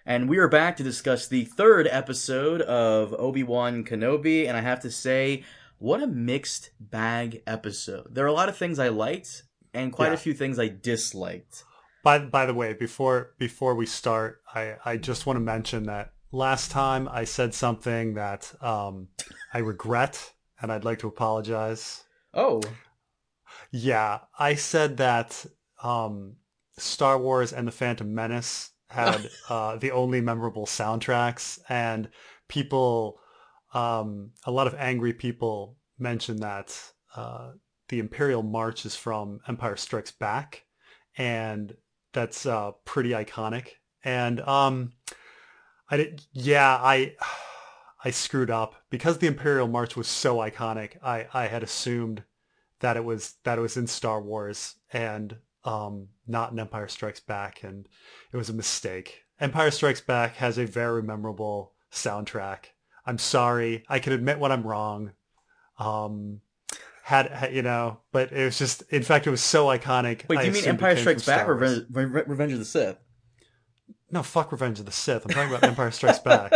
And we are back to discuss the third episode of Obi-Wan Kenobi, and I have to say, what a mixed bag episode. There are a lot of things I liked, and quite a Yeah. few things I disliked. By the way, before we start, I just want to mention that last time I said something that I regret, and I'd like to apologize. Oh, Yeah, I said that Star Wars and The Phantom Menace had the only memorable soundtracks, and people, a lot of angry people mentioned that the Imperial March is from Empire Strikes Back, and that's pretty iconic. And I screwed up because the Imperial March was so iconic. I had assumed that it was in Star Wars and not in Empire Strikes Back, and it was a mistake. Empire Strikes Back has a very memorable soundtrack. I'm sorry. I can admit when I'm wrong. But it was just, in fact, it was so iconic. wait, I do you mean assumed it Empire came from Strikes Back Star or Wars. Revenge of the Sith? No, fuck Revenge of the Sith. I'm talking about Empire Strikes Back.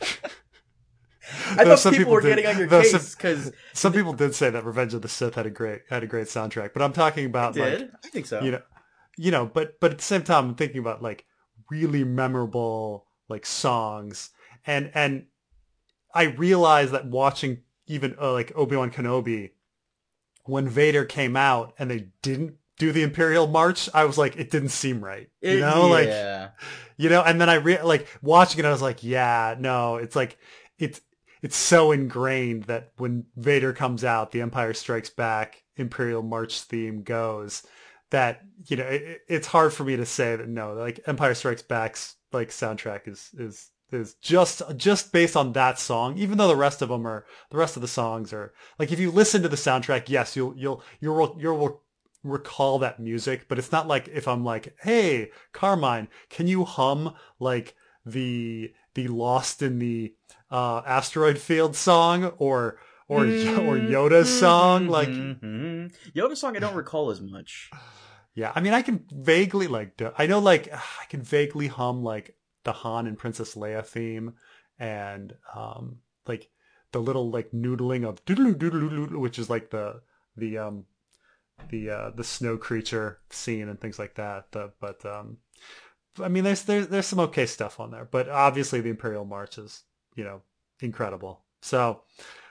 I Though thought people were getting on your though case because some people did say that Revenge of the Sith had a great soundtrack, but I'm talking about like did. I think so. you know but at the same time I'm thinking about like really memorable like songs, and I realized that watching even like Obi-Wan Kenobi, when Vader came out and they didn't do the Imperial March, I was like, it didn't seem right, Yeah. and then like watching it, I was like, yeah, no, it's like it's so ingrained that when Vader comes out, the Empire Strikes Back Imperial March theme goes, that it's hard for me to say that no, like Empire Strikes Back's like soundtrack is just based on that song, even though the rest of the songs are like, if you listen to the soundtrack, yes, you'll recall that music, but it's not like if I'm like, hey Carmine, can you hum like the Lost in the asteroid field song, or Yoda's song, like. Yoda song I don't recall as much. Yeah, I mean, I can vaguely I know like I can vaguely hum like the Han and Princess Leia theme, and like the little like noodling of doodle doodle doodle, which is like the the snow creature scene and things like that. But I mean, there's some okay stuff on there, but obviously the Imperial March is incredible. So.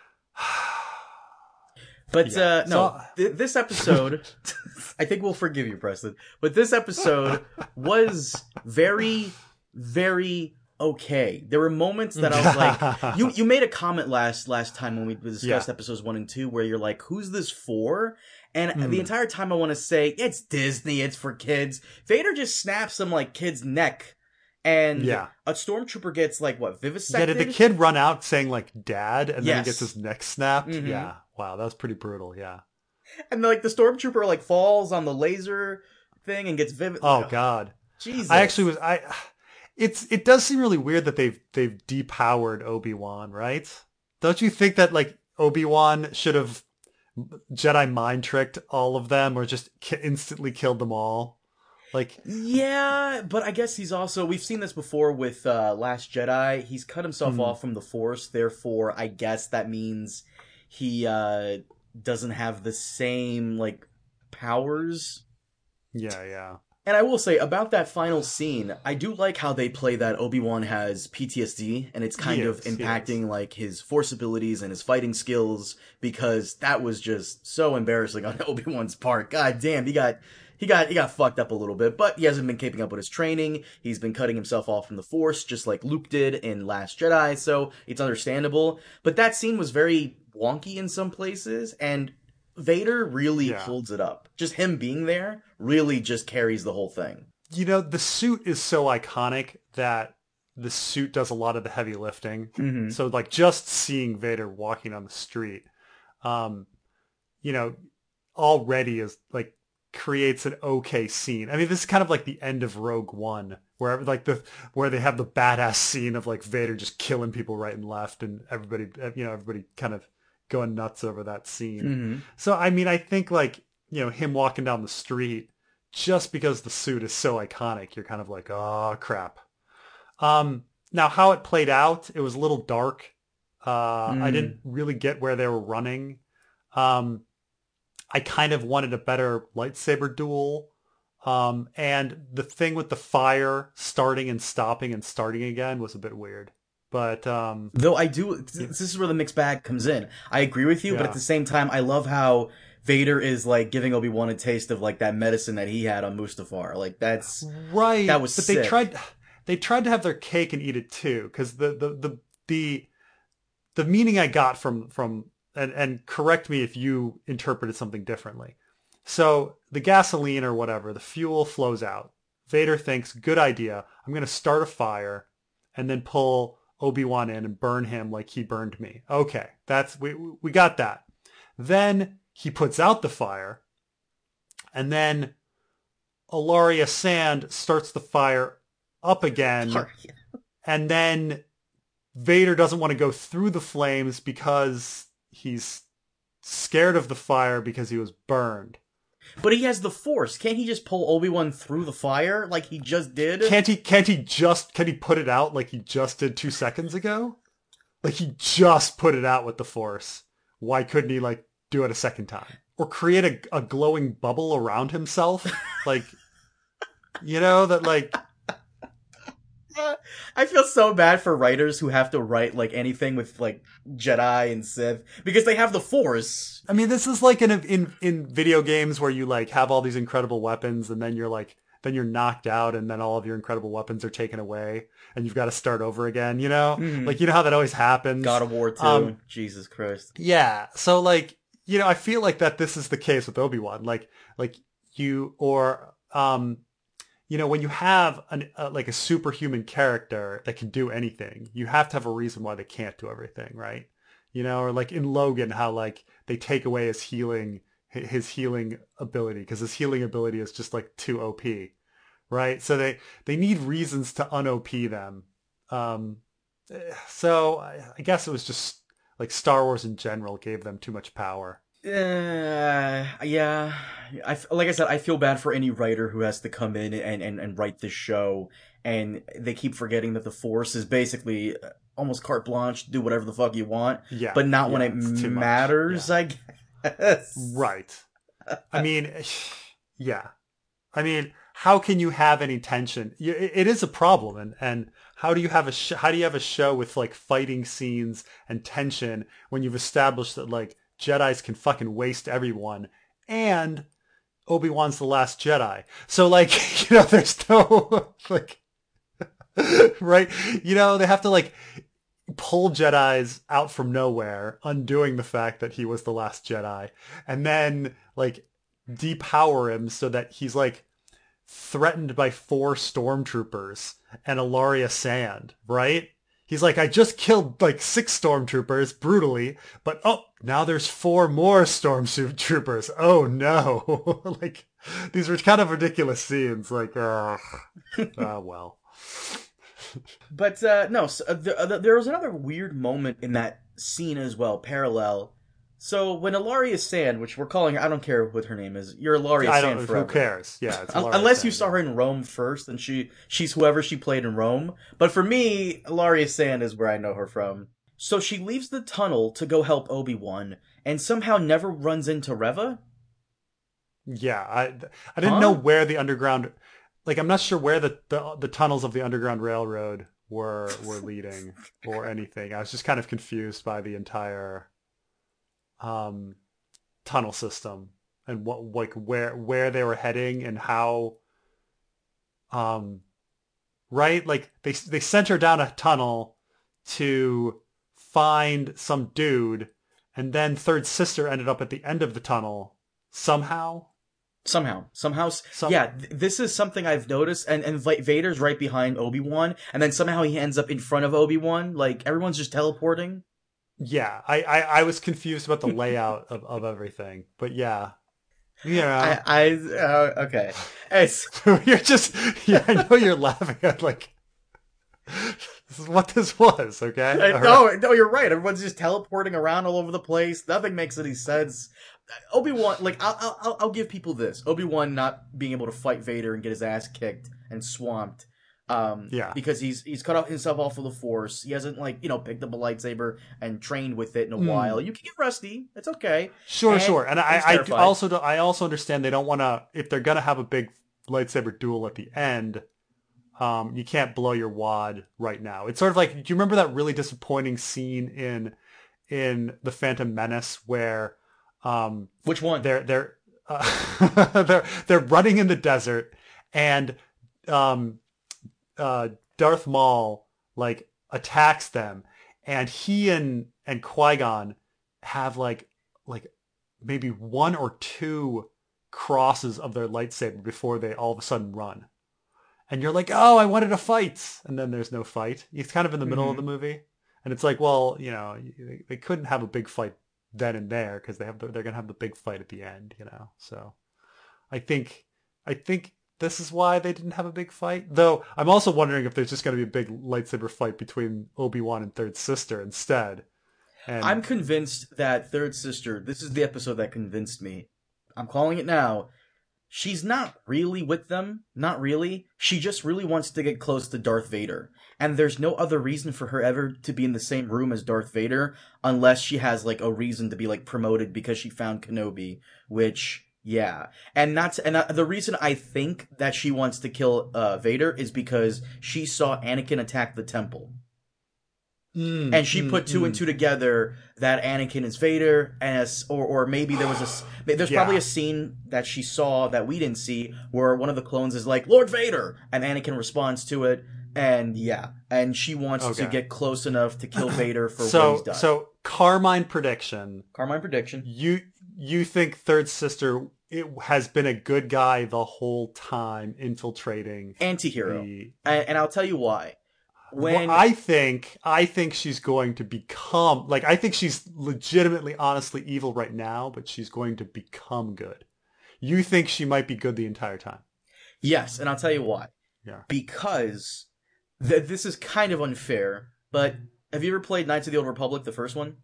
But Yeah. no, this episode, I think we'll forgive you, Preston. But this episode was very, very okay. There were moments that I was like, you made a comment last time when we discussed episodes 1 and 2, where you're like, who's this for? And the entire time I want to say, it's Disney, it's for kids. Vader just snaps some like kid's neck, and a stormtrooper gets like what, vivisected? Yeah, did the kid run out saying like dad, and then he Yes. gets his neck snapped? Mhm. Yeah. Wow, that was pretty brutal, yeah. And like the stormtrooper like falls on the laser thing and gets vivid. Oh god. Jesus. It does seem really weird that they've depowered Obi-Wan, right? Don't you think that like Obi-Wan should have Jedi mind tricked all of them, or just instantly killed them all? Like, yeah, but I guess he's also, we've seen this before with Last Jedi. He's cut himself off from the Force, therefore I guess that means he doesn't have the same like powers. yeah. And I will say about that final scene, I do like how they play that Obi-Wan has PTSD, and it's kind of impacting like his force abilities and his fighting skills, because that was just so embarrassing on Obi-Wan's part. God damn, he got fucked up a little bit, but he hasn't been keeping up with his training. He's been cutting himself off from the Force, just like Luke did in Last Jedi, so it's understandable. But that scene was very wonky in some places, and Vader really holds it up. Just him being there really just carries the whole thing. The suit is so iconic that the suit does a lot of the heavy lifting. Mm-hmm. So like just seeing Vader walking on the street, already is like creates an okay scene. I mean, this is kind of like the end of Rogue One, where where they have the badass scene of like Vader just killing people right and left, and everybody kind of going nuts over that scene. Mm-hmm. So I mean, I think like him walking down the street, just because the suit is so iconic, you're kind of like, oh crap. Now how it played out, it was a little dark. I Mm. didn't really get where they were running. Um, I kind of wanted a better lightsaber duel. And the thing with the fire starting and stopping and starting again was a bit weird. But Though I do, this is where the mixed bag comes in. I agree with you, but at yeah, the same time, I love how Vader is like giving Obi-Wan a taste of like that medicine that he had on Mustafar. Like that right. was But sick. they tried to have their cake and eat it too, because the the meaning I got from and correct me if you interpreted something differently. So the gasoline or whatever, the fuel flows out. Vader thinks, good idea. I'm going to start a fire and then pull Obi-Wan in and burn him like he burned me. Okay, we got that. Then he puts out the fire, and then Ilaria Sand starts the fire up again, and then Vader doesn't want to go through the flames because he's scared of the fire because he was burned. But he has the Force. Can't he just pull Obi-Wan through the fire like he just did? Can he put it out like he just did 2 seconds ago? Like he just put it out with the Force. Why couldn't he like do it a second time? Or create a glowing bubble around himself? Like, that like, I feel so bad for writers who have to write like anything with like Jedi and Sith because they have the Force. I mean, this is like in video games where you like have all these incredible weapons and then you're knocked out and then all of your incredible weapons are taken away and you've got to start over again, Mm-hmm. Like, how that always happens. God of War 2. Jesus Christ. Yeah. So like, I feel like that this is the case with Obi-Wan. Like you, or, when you have like a superhuman character that can do anything, you have to have a reason why they can't do everything, right? Or like in Logan, how like they take away his healing ability because his healing ability is just like too OP, right? So they need reasons to un-OP them. Um, so I guess it was just like Star Wars in general gave them too much power. Yeah. Like I said, I feel bad for any writer who has to come in and write this show, and they keep forgetting that the Force is basically almost carte blanche, do whatever the fuck you want, Yeah, but not when yeah, it it's too much. matters, Yeah, I guess. right. I mean, yeah. I mean, how can you have any tension? It is a problem, and how do you have a show with like fighting scenes and tension when you've established that like Jedi's can fucking waste everyone and Obi-Wan's the last Jedi. So like, there's no like right? They have to like pull Jedis out from nowhere, undoing the fact that he was the last Jedi, and then like depower him so that he's like threatened by 4 stormtroopers and Ilaria Sand, right? He's like, I just killed like 6 stormtroopers brutally, but now there's 4 more stormtroopers. Oh no. Like, these were kind of ridiculous scenes. Like, well. But no, so, there was another weird moment in that scene as well, parallel. So when Ilaria Sand, which we're calling her, I don't care what her name is, you're Ilaria I Sand don't. forever. Who cares? Yeah, it's Unless Sand, you saw her in Rome first, and she's whoever she played in Rome. But for me, Ilaria Sand is where I know her from. So she leaves the tunnel to go help Obi-Wan, and somehow never runs into Reva. Yeah, I didn't know where the underground, like I'm not sure where the tunnels of the Underground Railroad were leading or anything. I was just kind of confused by the entire tunnel system and what like where they were heading and how right, like they sent her down a tunnel to find some dude, and then Third Sister ended up at the end of the tunnel somehow. Yeah. This is something I've noticed, and Vader's right behind Obi-Wan, and then somehow he ends up in front of Obi-Wan. Like everyone's just teleporting. Yeah, I was confused about the layout of everything, but yeah. Okay. You're just, yeah, I know you're laughing at like, this is what this was, okay? No, you're right. Everyone's just teleporting around all over the place. Nothing makes any sense. Obi-Wan, like, I'll give people this. Obi-Wan not being able to fight Vader and get his ass kicked and swamped. Yeah. Because he's cut himself off of the Force. He hasn't like picked up a lightsaber and trained with it in a while. You can get rusty. It's okay. Sure. And I also understand they don't want to, if they're gonna have a big lightsaber duel at the end. You can't blow your wad right now. It's sort of like, do you remember that really disappointing scene in The Phantom Menace where which one? They're they're running in the desert and Darth Maul like attacks them, and he and Qui-Gon have like maybe one or two crosses of their lightsaber before they all of a sudden run. And you're like, oh, I wanted a fight. And then there's no fight. He's kind of in the middle of the movie. And it's like, well, they couldn't have a big fight then and there because they're going to have the big fight at the end, So I think this is why they didn't have a big fight. Though I'm also wondering if there's just going to be a big lightsaber fight between Obi-Wan and Third Sister instead. And I'm convinced that Third Sister, this is the episode that convinced me. I'm calling it now. She's not really with them. Not really. She just really wants to get close to Darth Vader. And there's no other reason for her ever to be in the same room as Darth Vader unless she has like a reason to be like promoted because she found Kenobi, which, yeah. And the reason I think that she wants to kill Vader is because she saw Anakin attack the temple. And she put two and two together that Anakin is Vader, or maybe there's probably a scene that she saw that we didn't see where one of the clones is like, Lord Vader, and Anakin responds to it, and she wants to get close enough to kill Vader for what he's done. So Carmine prediction. You think Third Sister has been a good guy the whole time, infiltrating anti-hero, and I'll tell you why. I think she's going to become, like, I think she's legitimately, honestly evil right now, but she's going to become good. You think she might be good the entire time? Yes, and I'll tell you why. Yeah. Because this is kind of unfair, but have you ever played Knights of the Old Republic, the first one?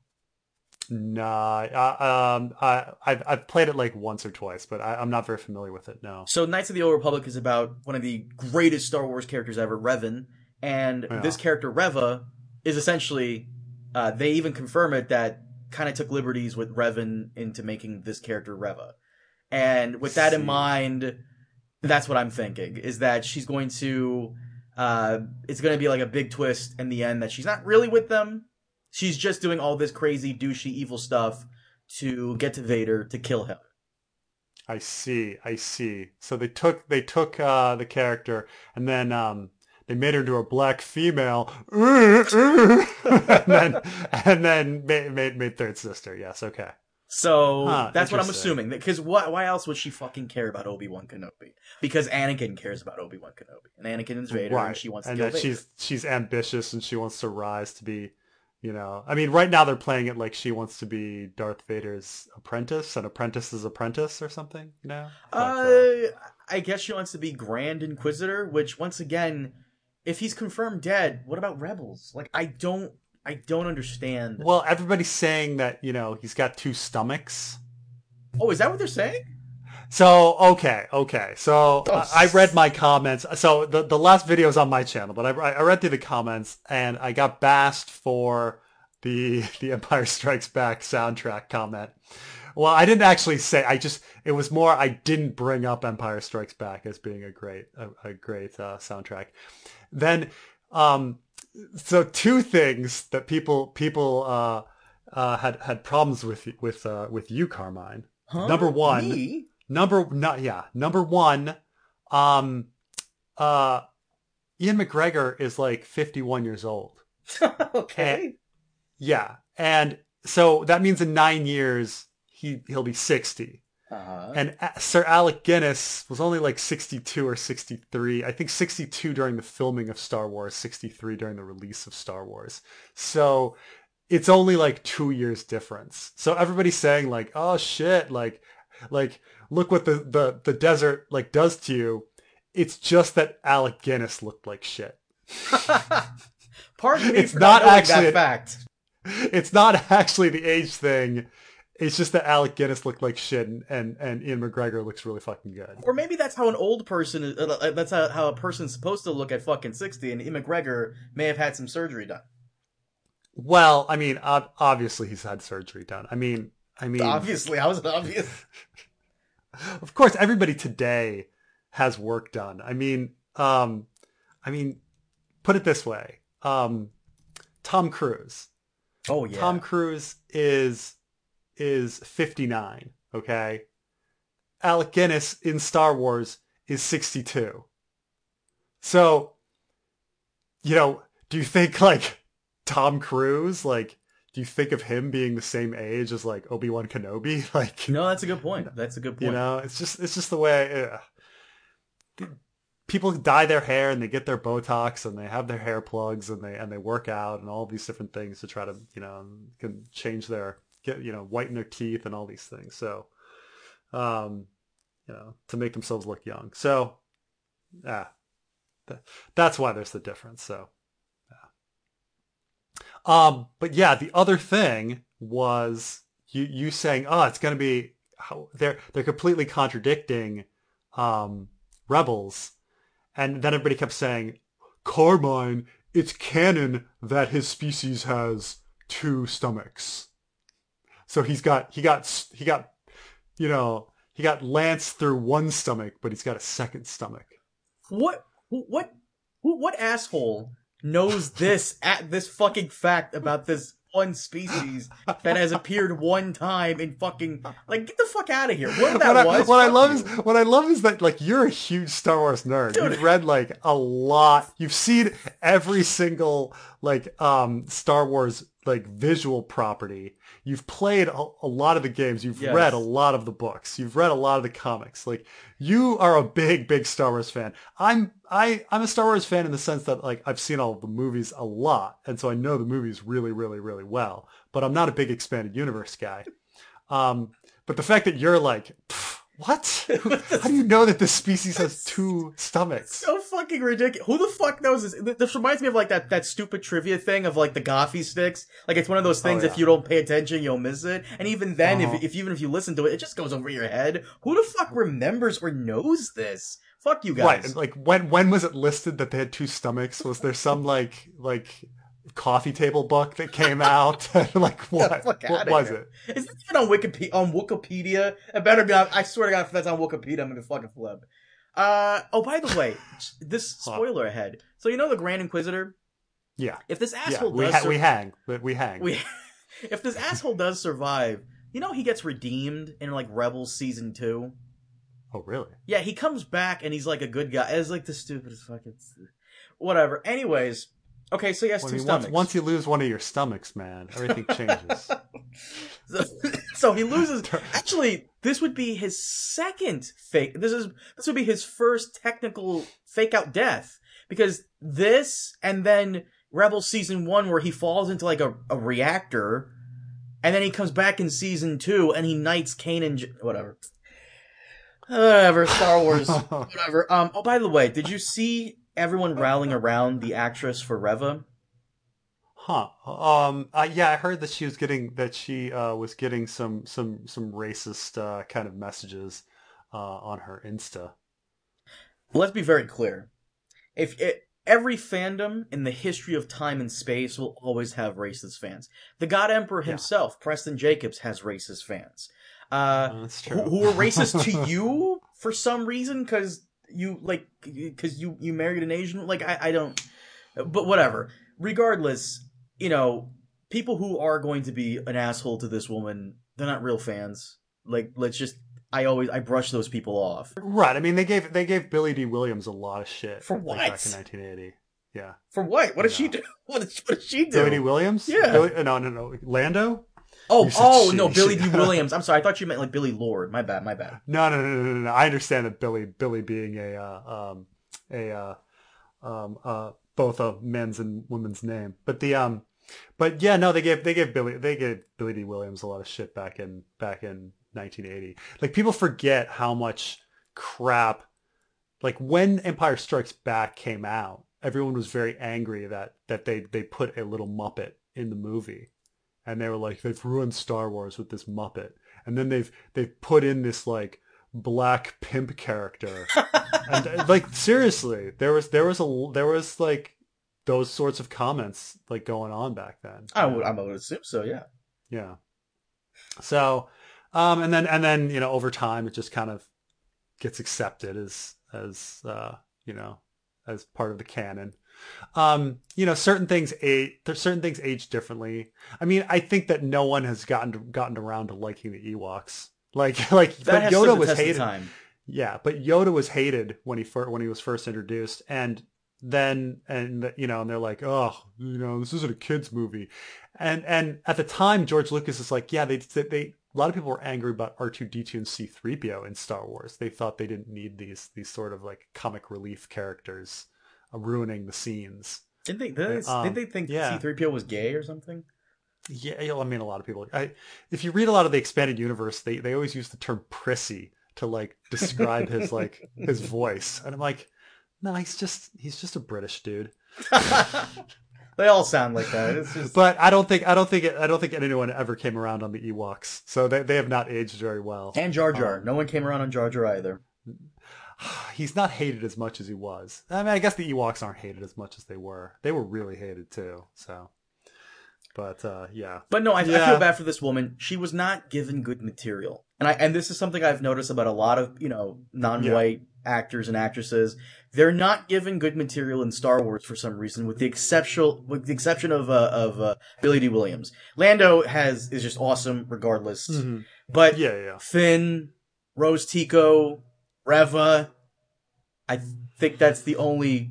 Nah, I've played it like once or twice, but I'm not very familiar with it, no. So Knights of the Old Republic is about one of the greatest Star Wars characters ever, Revan. And this character, Reva, is essentially, they even confirm it, that kind of took liberties with Revan into making this character Reva. And with that in mind, that's what I'm thinking, is that she's going to, it's going to be like a big twist in the end that she's not really with them. She's just doing all this crazy, douchey, evil stuff to get to Vader to kill him. I see. So they took the character, and then, they made her into a black female, and then made Third Sister. Yes, okay. So that's what I'm assuming. Because why else would she fucking care about Obi-Wan Kenobi? Because Anakin cares about Obi-Wan Kenobi, and Anakin is Vader, and she wants to kill Vader. She's ambitious and she wants to rise to be, I mean, right now they're playing it like she wants to be Darth Vader's apprentice, an apprentice's apprentice or something. I guess she wants to be Grand Inquisitor, which once again, if he's confirmed dead, what about Rebels? Like, I don't understand. Well, everybody's saying that, he's got two stomachs. Oh, is that what they're saying? So, okay. So, I read my comments. So, the last video is on my channel, but I read through the comments, and I got bashed for the Empire Strikes Back soundtrack comment. Well, I didn't actually say, it was more, I didn't bring up Empire Strikes Back as being a great soundtrack. Then, so two things that people had problems with you, Carmine. Huh? Number one, Me? Number one, Ian McGregor is like 51 years old. Okay. And so that means in 9 years he'll be 60. Uh-huh. And Sir Alec Guinness was only like 62 or 63. I think 62 during the filming of Star Wars, 63 during the release of Star Wars. So it's only like 2 years difference. So everybody's saying like, oh shit, like look what the desert like does to you. It's just that Alec Guinness looked like shit. Pardon me, it's not actually that fact. It's not actually the age thing. It's just that Alec Guinness looked like shit, and Ian McGregor looks really fucking good. Or maybe that's how an old person, that's how a person's supposed to look at fucking 60, and Ian McGregor may have had some surgery done. Well, I mean, obviously he's had surgery done. I mean, obviously, how was it obvious? Of course, everybody today has work done. I mean, put it this way: Tom Cruise. Oh yeah, Tom Cruise is 59. Okay, Alec Guinness in Star Wars is 62. So, do you think like Tom Cruise, like, do you think of him being the same age as like Obi-Wan Kenobi? Like, no, that's a good point. That's a good point. It's just the way people dye their hair and they get their Botox and they have their hair plugs and they work out and all these different things to try to can change whiten their teeth and all these things. So, to make themselves look young. So, that's why there's the difference. So. But yeah, the other thing was you saying, oh, it's going to be they're completely contradicting Rebels, and then everybody kept saying, Carmine, it's canon that his species has 2 stomachs. So he got Lance through 1 stomach, but he's got a 2nd stomach. What asshole knows this fucking fact about this one species that has appeared 1 time in fucking, like, get the fuck out of here. What I love is that, like, you're a huge Star Wars nerd. Dude. You've read like a lot. You've seen every single like Star Wars like visual property. You've played a lot of the games. You've read a lot of the books. You've read a lot of the comics. Like, you are a big Star Wars fan. I'm a Star Wars fan in the sense that, like, I've seen all of the movies a lot, and so I know the movies really well. But I'm not a big expanded universe guy. But the fact that you're like, what? How do you know that this species has 2 stomachs? So fucking ridiculous. Who the fuck knows this? This reminds me of like that stupid trivia thing of like the Gothy sticks. Like, it's one of those things, if you don't pay attention, you'll miss it. And even then, if you listen to it, it just goes over your head. Who the fuck remembers or knows this? Fuck you guys. Right. Like, when was it listed that they had 2 stomachs? Was there some like coffee table book that came out? Like, what was it? Is this even on Wikipedia? It better be. I swear to God, if that's on Wikipedia, I'm gonna fucking flip. Oh, by the way, this spoiler ahead. So, the Grand Inquisitor? Yeah. If this asshole we hang. If this asshole does survive, he gets redeemed in like Rebels season 2. Oh, really? Yeah, he comes back and he's like a good guy. It's like the stupidest fucking whatever. Anyways. Okay, so he has 2 stomachs. Once you lose one of your stomachs, man, everything changes. So he loses. Actually, this would be his second fake. This would be his first technical fake out death, because this and then Rebels season 1, where he falls into like a reactor, and then he comes back in season 2 and he knights Kanan. Whatever. Star Wars. Whatever. Oh, by the way, did you see everyone rallying around the actress for Reva? Yeah, I heard that she was getting some racist kind of messages on her Insta. Let's be very clear. Every fandom in the history of time and space will always have racist fans. The God Emperor himself, Preston Jacobs, has racist fans. That's true. Who are racist to you for some reason, because you married an Asian. Like, I don't. But whatever. Regardless, people who are going to be an asshole to this woman, they're not real fans. Like, I brush those people off. Right. I mean, they gave Billy D. Williams a lot of shit for what? Back in 1980. Yeah. For what? What did she do? What did she do? Billy D. Williams? Yeah. No. Lando? No, Billy D. Williams. I'm sorry, I thought you meant like Billy Lord. My bad. No. I understand that Billy being both a men's and women's name, but they gave Billy D. Williams a lot of shit back in 1980. Like, people forget how much crap. Like, when Empire Strikes Back came out, everyone was very angry that they put a little Muppet in the movie. and they were like, they've ruined Star Wars with this Muppet, and then they've put in this like black pimp character, and like seriously, there was like those sorts of comments like going on back then. I would assume so. Yeah. Yeah. So, and then over time it just kind of gets accepted as as part of the canon. Certain things age differently. I mean, I think that no one has gotten around to liking the Ewoks. Like, but Yoda was hated. Yeah, but Yoda was hated when he was first introduced, and they're like, oh, this isn't a kids movie, and at the time George Lucas is like, yeah, they a lot of people were angry about R2-D2 and C-3PO in Star Wars. They thought they didn't need these sort of like comic relief characters ruining the scenes. Did they think C-3PO was gay or something? Yeah, I mean, a lot of people. If you read a lot of the expanded universe, they always use the term prissy to like describe his like his voice, and I'm like, no, he's just a British dude. They all sound like that. It's just... But I don't think anyone ever came around on the Ewoks, so they have not aged very well. And Jar Jar, no one came around on Jar Jar either. He's not hated as much as he was. I mean, I guess the Ewoks aren't hated as much as they were. They were really hated too. So. But yeah. But no, I feel bad for this woman. She was not given good material, and this is something I've noticed about a lot of non-white actors and actresses. They're not given good material in Star Wars for some reason, with the exception of Billy D. Williams. Lando is just awesome regardless. Mm-hmm. But Finn, Rose Tico, Reva, I think that's the only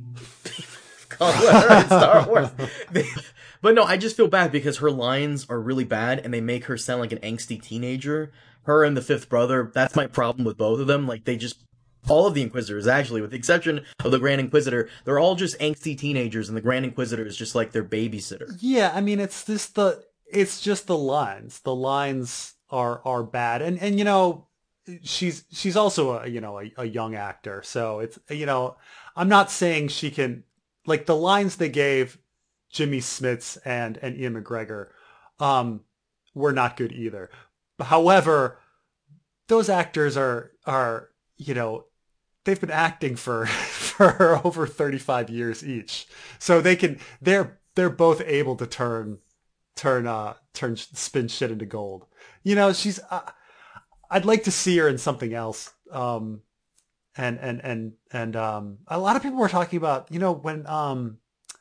color in Star Wars. But no, I just feel bad because her lines are really bad and they make her sound like an angsty teenager. Her and the fifth brother, that's my problem with both of them. Like, all of the Inquisitors, actually, with the exception of the Grand Inquisitor, they're all just angsty teenagers, and the Grand Inquisitor is just like their babysitter. Yeah, I mean, it's just the lines. The lines are bad. And she's also a young actor. So it's, I'm not saying she can, like, the lines they gave Jimmy Smits and Ian McGregor were not good either. However, those actors are they've been acting for over 35 years each, so they're both able to spin shit into gold. She's I'd like to see her in something else. And a lot of people were talking about when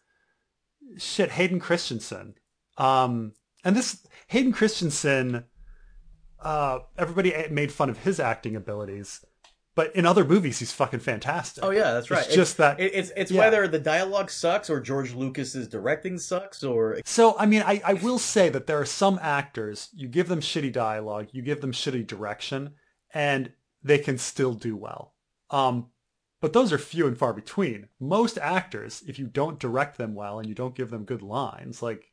Hayden Christensen. And this Hayden Christensen, everybody made fun of his acting abilities, but in other movies he's fucking fantastic. Oh yeah, that's right. It's just that it's whether the dialogue sucks or George Lucas's directing sucks or. So I mean, I will say that there are some actors, you give them shitty dialogue, you give them shitty direction, and they can still do well. But those are few and far between. Most actors, if you don't direct them well and you don't give them good lines, like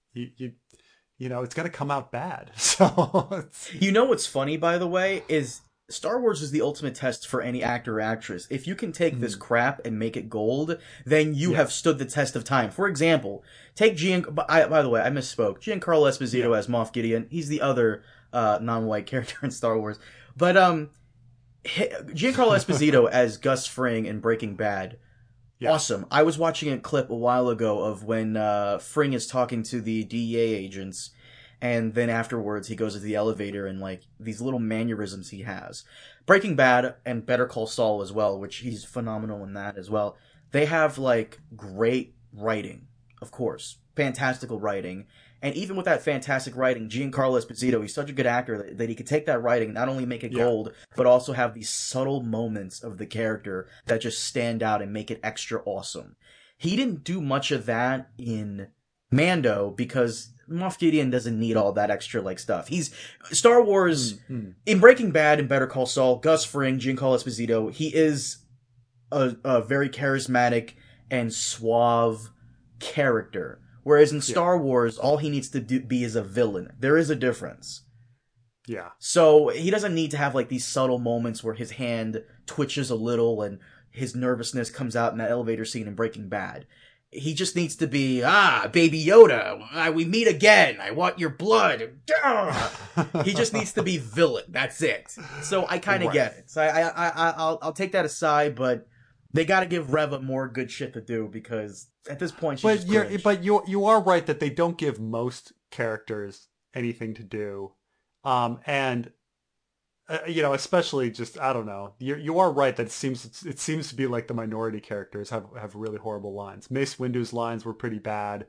it's going to come out bad. So what's funny, by the way, is Star Wars is the ultimate test for any actor or actress. If you can take this crap and make it gold, then you have stood the test of time. For example, take by the way, I misspoke. Giancarlo Esposito as Moff Gideon. He's the other non-white character in Star Wars. But Giancarlo Esposito as Gus Fring in Breaking Bad. Yeah. Awesome. I was watching a clip a while ago of when Fring is talking to the DEA agents, and then afterwards he goes to the elevator and like these little mannerisms he has. Breaking Bad and Better Call Saul as well, which he's phenomenal in that as well. They have like great writing, of course. Fantastical writing. And even with that fantastic writing, Giancarlo Esposito, he's such a good actor that he could take that writing, not only make it gold, but also have these subtle moments of the character that just stand out and make it extra awesome. He didn't do much of that in Mando because Moff Gideon doesn't need all that extra like stuff. He's Star Wars in Breaking Bad and Better Call Saul, Gus Fring, Giancarlo Esposito, he is a very charismatic and suave character. Whereas in Star Wars, all he needs to be is a villain. There is a difference. Yeah. So he doesn't need to have like these subtle moments where his hand twitches a little and his nervousness comes out in that elevator scene in Breaking Bad. he just needs to be, Baby Yoda, we meet again, I want your blood. He just needs to be villain, that's it. So I kind of get it. So I'll take that aside, but they got to give Reva more good shit to do, because at this point she's just cringe. But you are right that they don't give most characters anything to do. And especially just, I don't know. You are right that it seems to be like the minority characters have really horrible lines. Mace Windu's lines were pretty bad.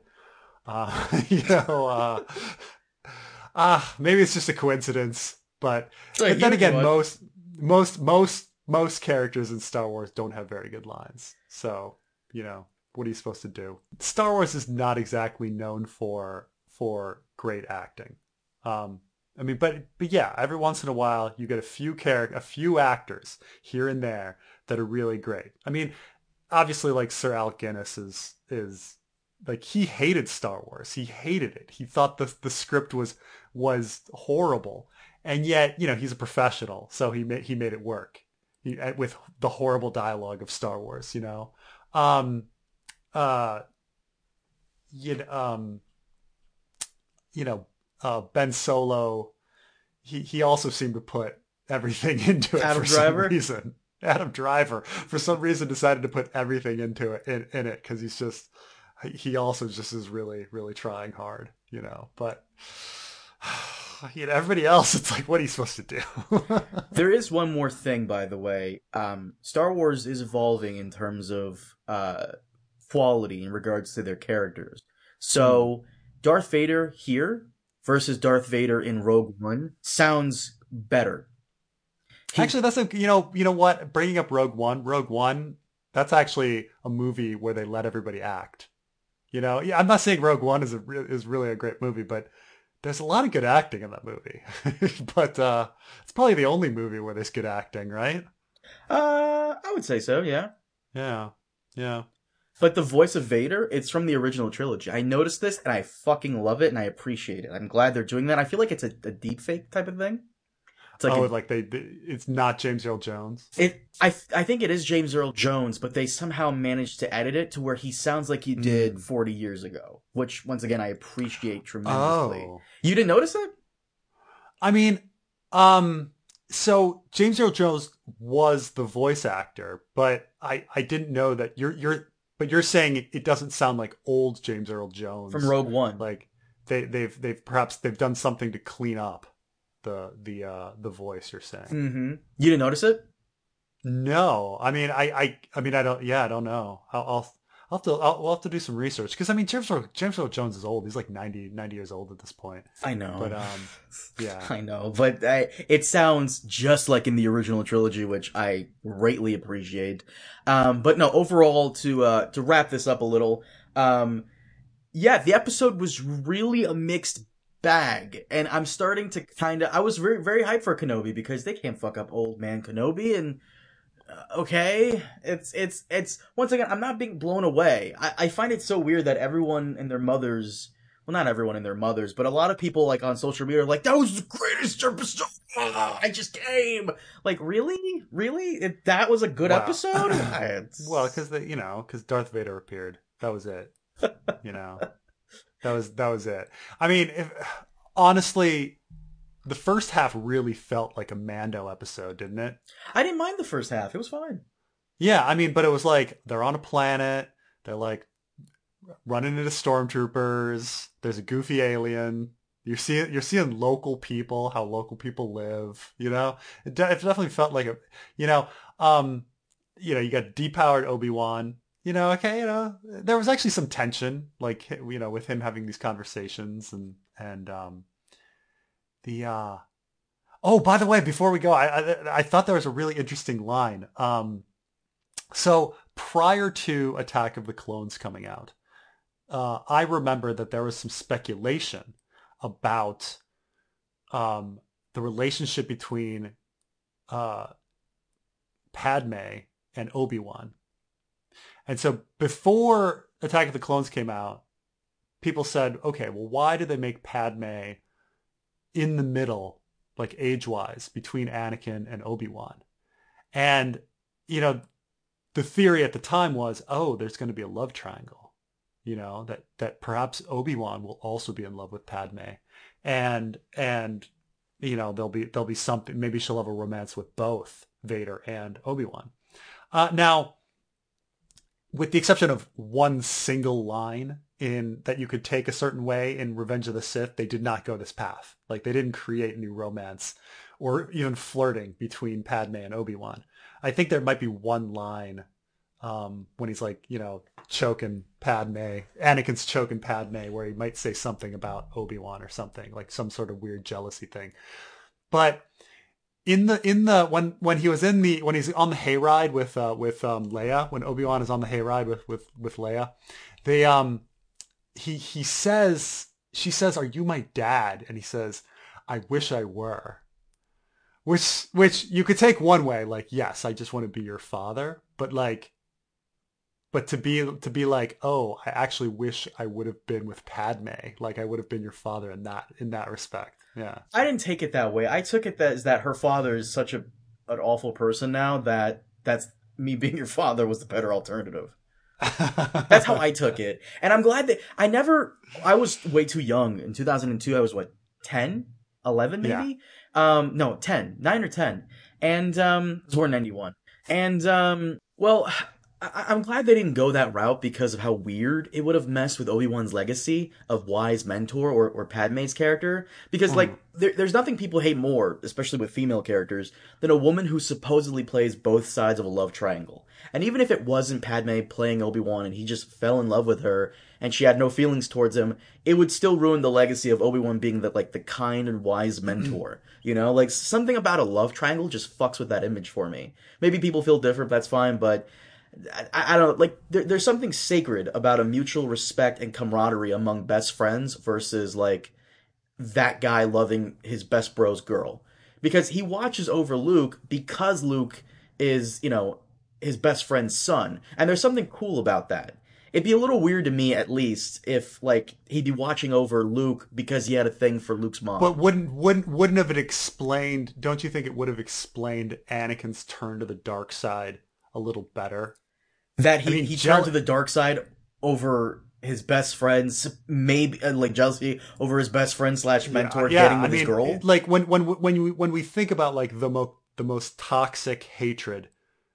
Maybe it's just a coincidence, but then again, most characters in Star Wars don't have very good lines. So, what are you supposed to do? Star Wars is not exactly known for great acting. But yeah, every once in a while you get a few actors here and there that are really great. I mean, obviously, like Sir Alec Guinness is like, he hated Star Wars. He hated it. He thought the script was horrible, and yet he's a professional, so he made it work with the horrible dialogue of Star Wars. Ben Solo, he also seemed to put everything into it for some reason. Adam Driver, for some reason, decided to put everything into it in it, because he also just is really, really trying hard, But everybody else, it's like, what are you supposed to do? There is one more thing, by the way. Star Wars is evolving in terms of quality in regards to their characters. So Darth Vader here versus Darth Vader in Rogue One sounds better. Actually, that's you know what? Bringing up Rogue One, that's actually a movie where they let everybody act. I'm not saying Rogue One is really a great movie, but there's a lot of good acting in that movie. But it's probably the only movie where there's good acting, right? I would say so, yeah. Yeah. But the voice of Vader, it's from the original trilogy. I noticed this, and I fucking love it, and I appreciate it. I'm glad they're doing that. I feel like it's a deep fake type of thing. It's like it's not James Earl Jones. I think it is James Earl Jones, but they somehow managed to edit it to where he sounds like he did 40 years ago, which once again I appreciate tremendously. Oh. You didn't notice it? I mean, so James Earl Jones was the voice actor, but I didn't know that you're saying it doesn't sound like old James Earl Jones from Rogue One. Like they've perhaps done something to clean up the voice, you're saying. Mm-hmm. You didn't notice it? No, I mean I don't. Yeah, I don't know. We'll have to do some research, because I mean James Earl Jones is old. He's like 90 years old at this point. I know, but yeah, I know, but it sounds just like in the original trilogy, which I greatly appreciate. But no, overall, to wrap this up a little, yeah, the episode was really a mixed bag, and I'm starting to I was very, very hyped for Kenobi, because they can't fuck up old man Kenobi, and okay, it's once again, I'm not being blown away. I find it so weird that everyone and their mothers, well, not everyone and their mothers, but a lot of people like on social media are like, that was the greatest episode. I just came. Like, really? That was a good episode? Well, because Darth Vader appeared. That was it. That was it. I mean, honestly, the first half really felt like a Mando episode, didn't it? I didn't mind the first half. It was fine. Yeah, I mean, but it was like they're on a planet. They're like running into stormtroopers. There's a goofy alien. You're seeing local people, how local people live. It definitely felt like you got depowered Obi-Wan. There was actually some tension, like, with him having these conversations and oh, by the way, before we go, I thought there was a really interesting line. So prior to Attack of the Clones coming out, I remember that there was some speculation about the relationship between Padme and Obi-Wan. And so before Attack of the Clones came out, people said, okay, well, why did they make Padme in the middle, like age-wise, between Anakin and Obi-Wan? And, the theory at the time was, oh, there's going to be a love triangle. that perhaps Obi-Wan will also be in love with Padme, and there'll be something. Maybe she'll have a romance with both Vader and Obi-Wan. Now, with the exception of one single line in that you could take a certain way in Revenge of the Sith, they did not go this path. Like, they didn't create new romance or even flirting between Padme and Obi-Wan. I think there might be one line when he's like, choking Padme, Anakin's choking Padme, where he might say something about Obi-Wan or something, like some sort of weird jealousy thing. But in the when he's on the hayride with Leia, when Obi-Wan is on the hayride with Leia, she says, "Are you my dad?" And he says, "I wish I were." Which you could take one way, like, yes, I just want to be your father, but to be like, oh, I actually wish I would have been with Padme, like I would have been your father in that respect. Yeah, I didn't take it that way. I took it as that her father is such an awful person now that's me being your father was the better alternative. That's how I took it, and I'm glad that I was way too young in 2002. I was 10, 11 maybe. Yeah. No, 10, 9 or 10. And, I was born in 91. And, well, I'm glad they didn't go that route because of how weird it would have messed with Obi-Wan's legacy of wise mentor or Padme's character. Because, there's nothing people hate more, especially with female characters, than a woman who supposedly plays both sides of a love triangle. And even if it wasn't Padme playing Obi-Wan and he just fell in love with her and she had no feelings towards him, it would still ruin the legacy of Obi-Wan being the kind and wise mentor. Something about a love triangle just fucks with that image for me. Maybe people feel different, that's fine, but I don't know. There's something sacred about a mutual respect and camaraderie among best friends versus, that guy loving his best bro's girl. Because he watches over Luke because Luke is, his best friend's son. And there's something cool about that. It'd be a little weird to me, at least, if he'd be watching over Luke because he had a thing for Luke's mom. But wouldn't have it explained? Don't you think it would have explained Anakin's turn to the dark side a little better? That he turned to the dark side over his best friends, maybe jealousy over his best friend / mentor dating with his girl. When we think about the most toxic hatred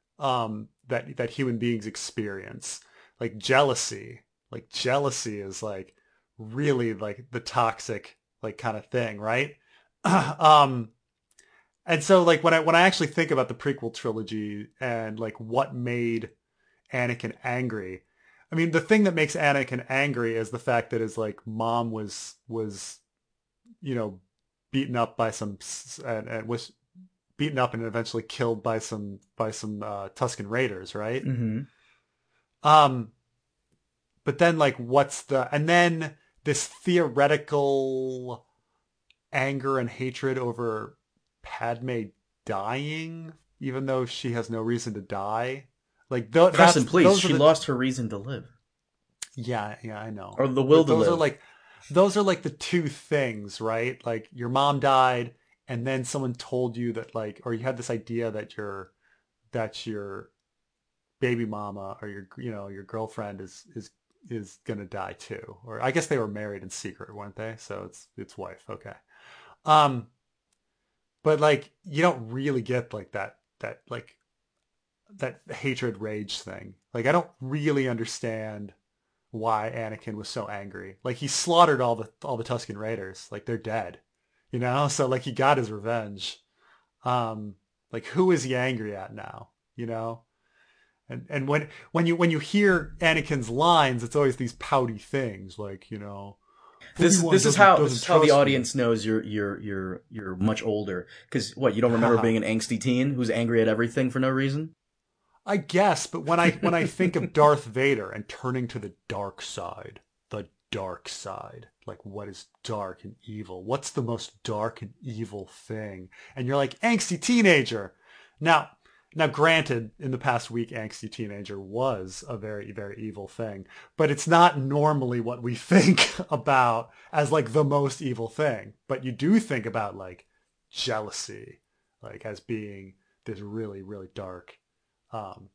that human beings experience. Jealousy is really the toxic kind of thing, right? And so when I actually think about the prequel trilogy and what made Anakin angry, I mean, the thing that makes Anakin angry is the fact that his mom was beaten up by some and was beaten up and eventually killed by some Tusken Raiders, right? Mm-hmm. But then and then this theoretical anger and hatred over Padme dying, even though she has no reason to die. Preston, please, she lost her reason to live. Yeah, I know. Or the will to live. Those are the two things, right? Your mom died, and then someone told you that or you had this idea that your baby mama or your girlfriend is gonna die too. Or I guess they were married in secret, weren't they? So it's wife. Okay. But you don't really get that hatred rage thing. I don't really understand why Anakin was so angry. He slaughtered all the Tusken Raiders. They're dead. So he got his revenge. Who is he angry at now? And when you hear Anakin's lines, it's always these pouty things This is how the audience knows you're much older, because you don't remember being an angsty teen who's angry at everything for no reason? I guess, but when I think of Darth Vader and turning to the dark side, what is dark and evil? What's the most dark and evil thing? And you're angsty teenager. Now, granted, in the past week, angsty teenager was a very, very evil thing, but it's not normally what we think about as the most evil thing. But you do think about jealousy, as being this really, really dark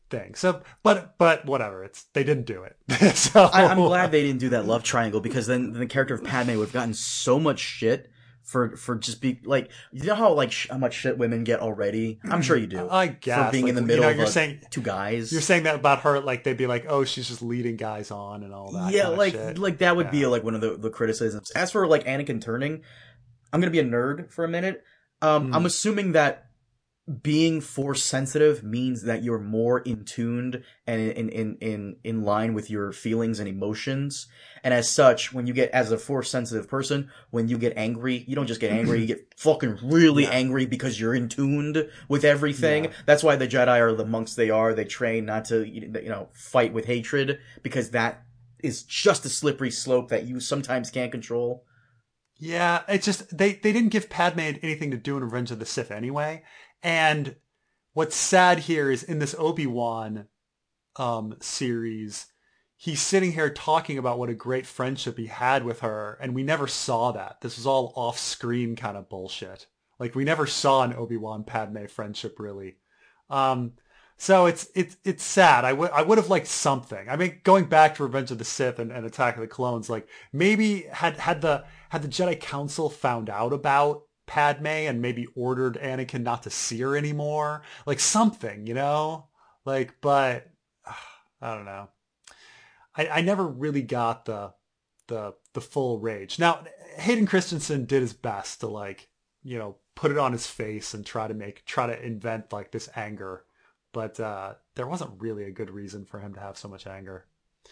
thing. So, but whatever. They didn't do it. So I'm glad they didn't do that love triangle, because then the character of Padme would have gotten so much shit for just be like, you know how like how much shit women get already. I'm sure you do. I guess for being like, in the middle you're of saying, two guys. You're saying that about her, like they'd be like, oh, she's just leading guys on and all that. Yeah, kind like of shit. like that would be like one of the criticisms. As for like Anakin turning, I'm gonna be a nerd for a minute. I'm assuming that being force sensitive means that you're more in tuned and in line with your feelings and emotions. And as such, when you get, as a force sensitive person, when you get angry, you don't just get angry, you get fucking really angry because you're in tuned with everything. Yeah. That's why the Jedi are the monks they are. They train not to, fight with hatred, because that is just a slippery slope that you sometimes can't control. Yeah, it's just, they didn't give Padme anything to do in Revenge of the Sith anyway. And what's sad here is in this Obi-Wan series, he's sitting here talking about what a great friendship he had with her, and we never saw that. This was all off-screen kind of bullshit. Like, we never saw an Obi-Wan Padme friendship, really. So it's sad. I would have liked something. I mean, going back to Revenge of the Sith and Attack of the Clones, like, maybe had the Jedi Council found out about Padme and maybe ordered Anakin not to see her anymore, like something, like, but I don't know. I never really got the full rage. Now, Hayden Christensen did his best to, like, put it on his face and try to invent like this anger, but there wasn't really a good reason for him to have so much anger.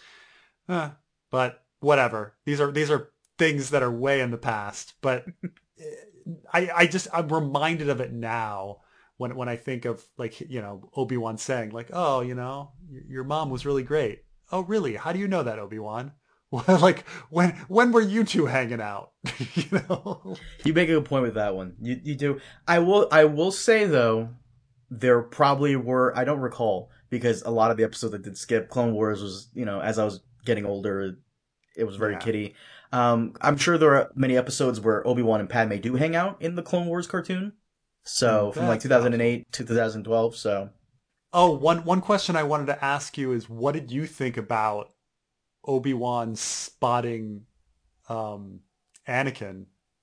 But whatever. These are things that are way in the past, but I'm reminded of it now when I think of, like, Obi-Wan saying, like, oh, your mom was really great. Oh, really? How do you know that, Obi-Wan? Like, when were you two hanging out? You make a good point with that one. You do. I will say though, there probably were, I don't recall, because a lot of the episodes I did skip. Clone Wars was, as I was getting older, it was very kiddie. I'm sure there are many episodes where Obi-Wan and Padme do hang out in the Clone Wars cartoon. So from like 2008 to 2012. So, one question I wanted to ask you is, what did you think about Obi-Wan spotting Anakin,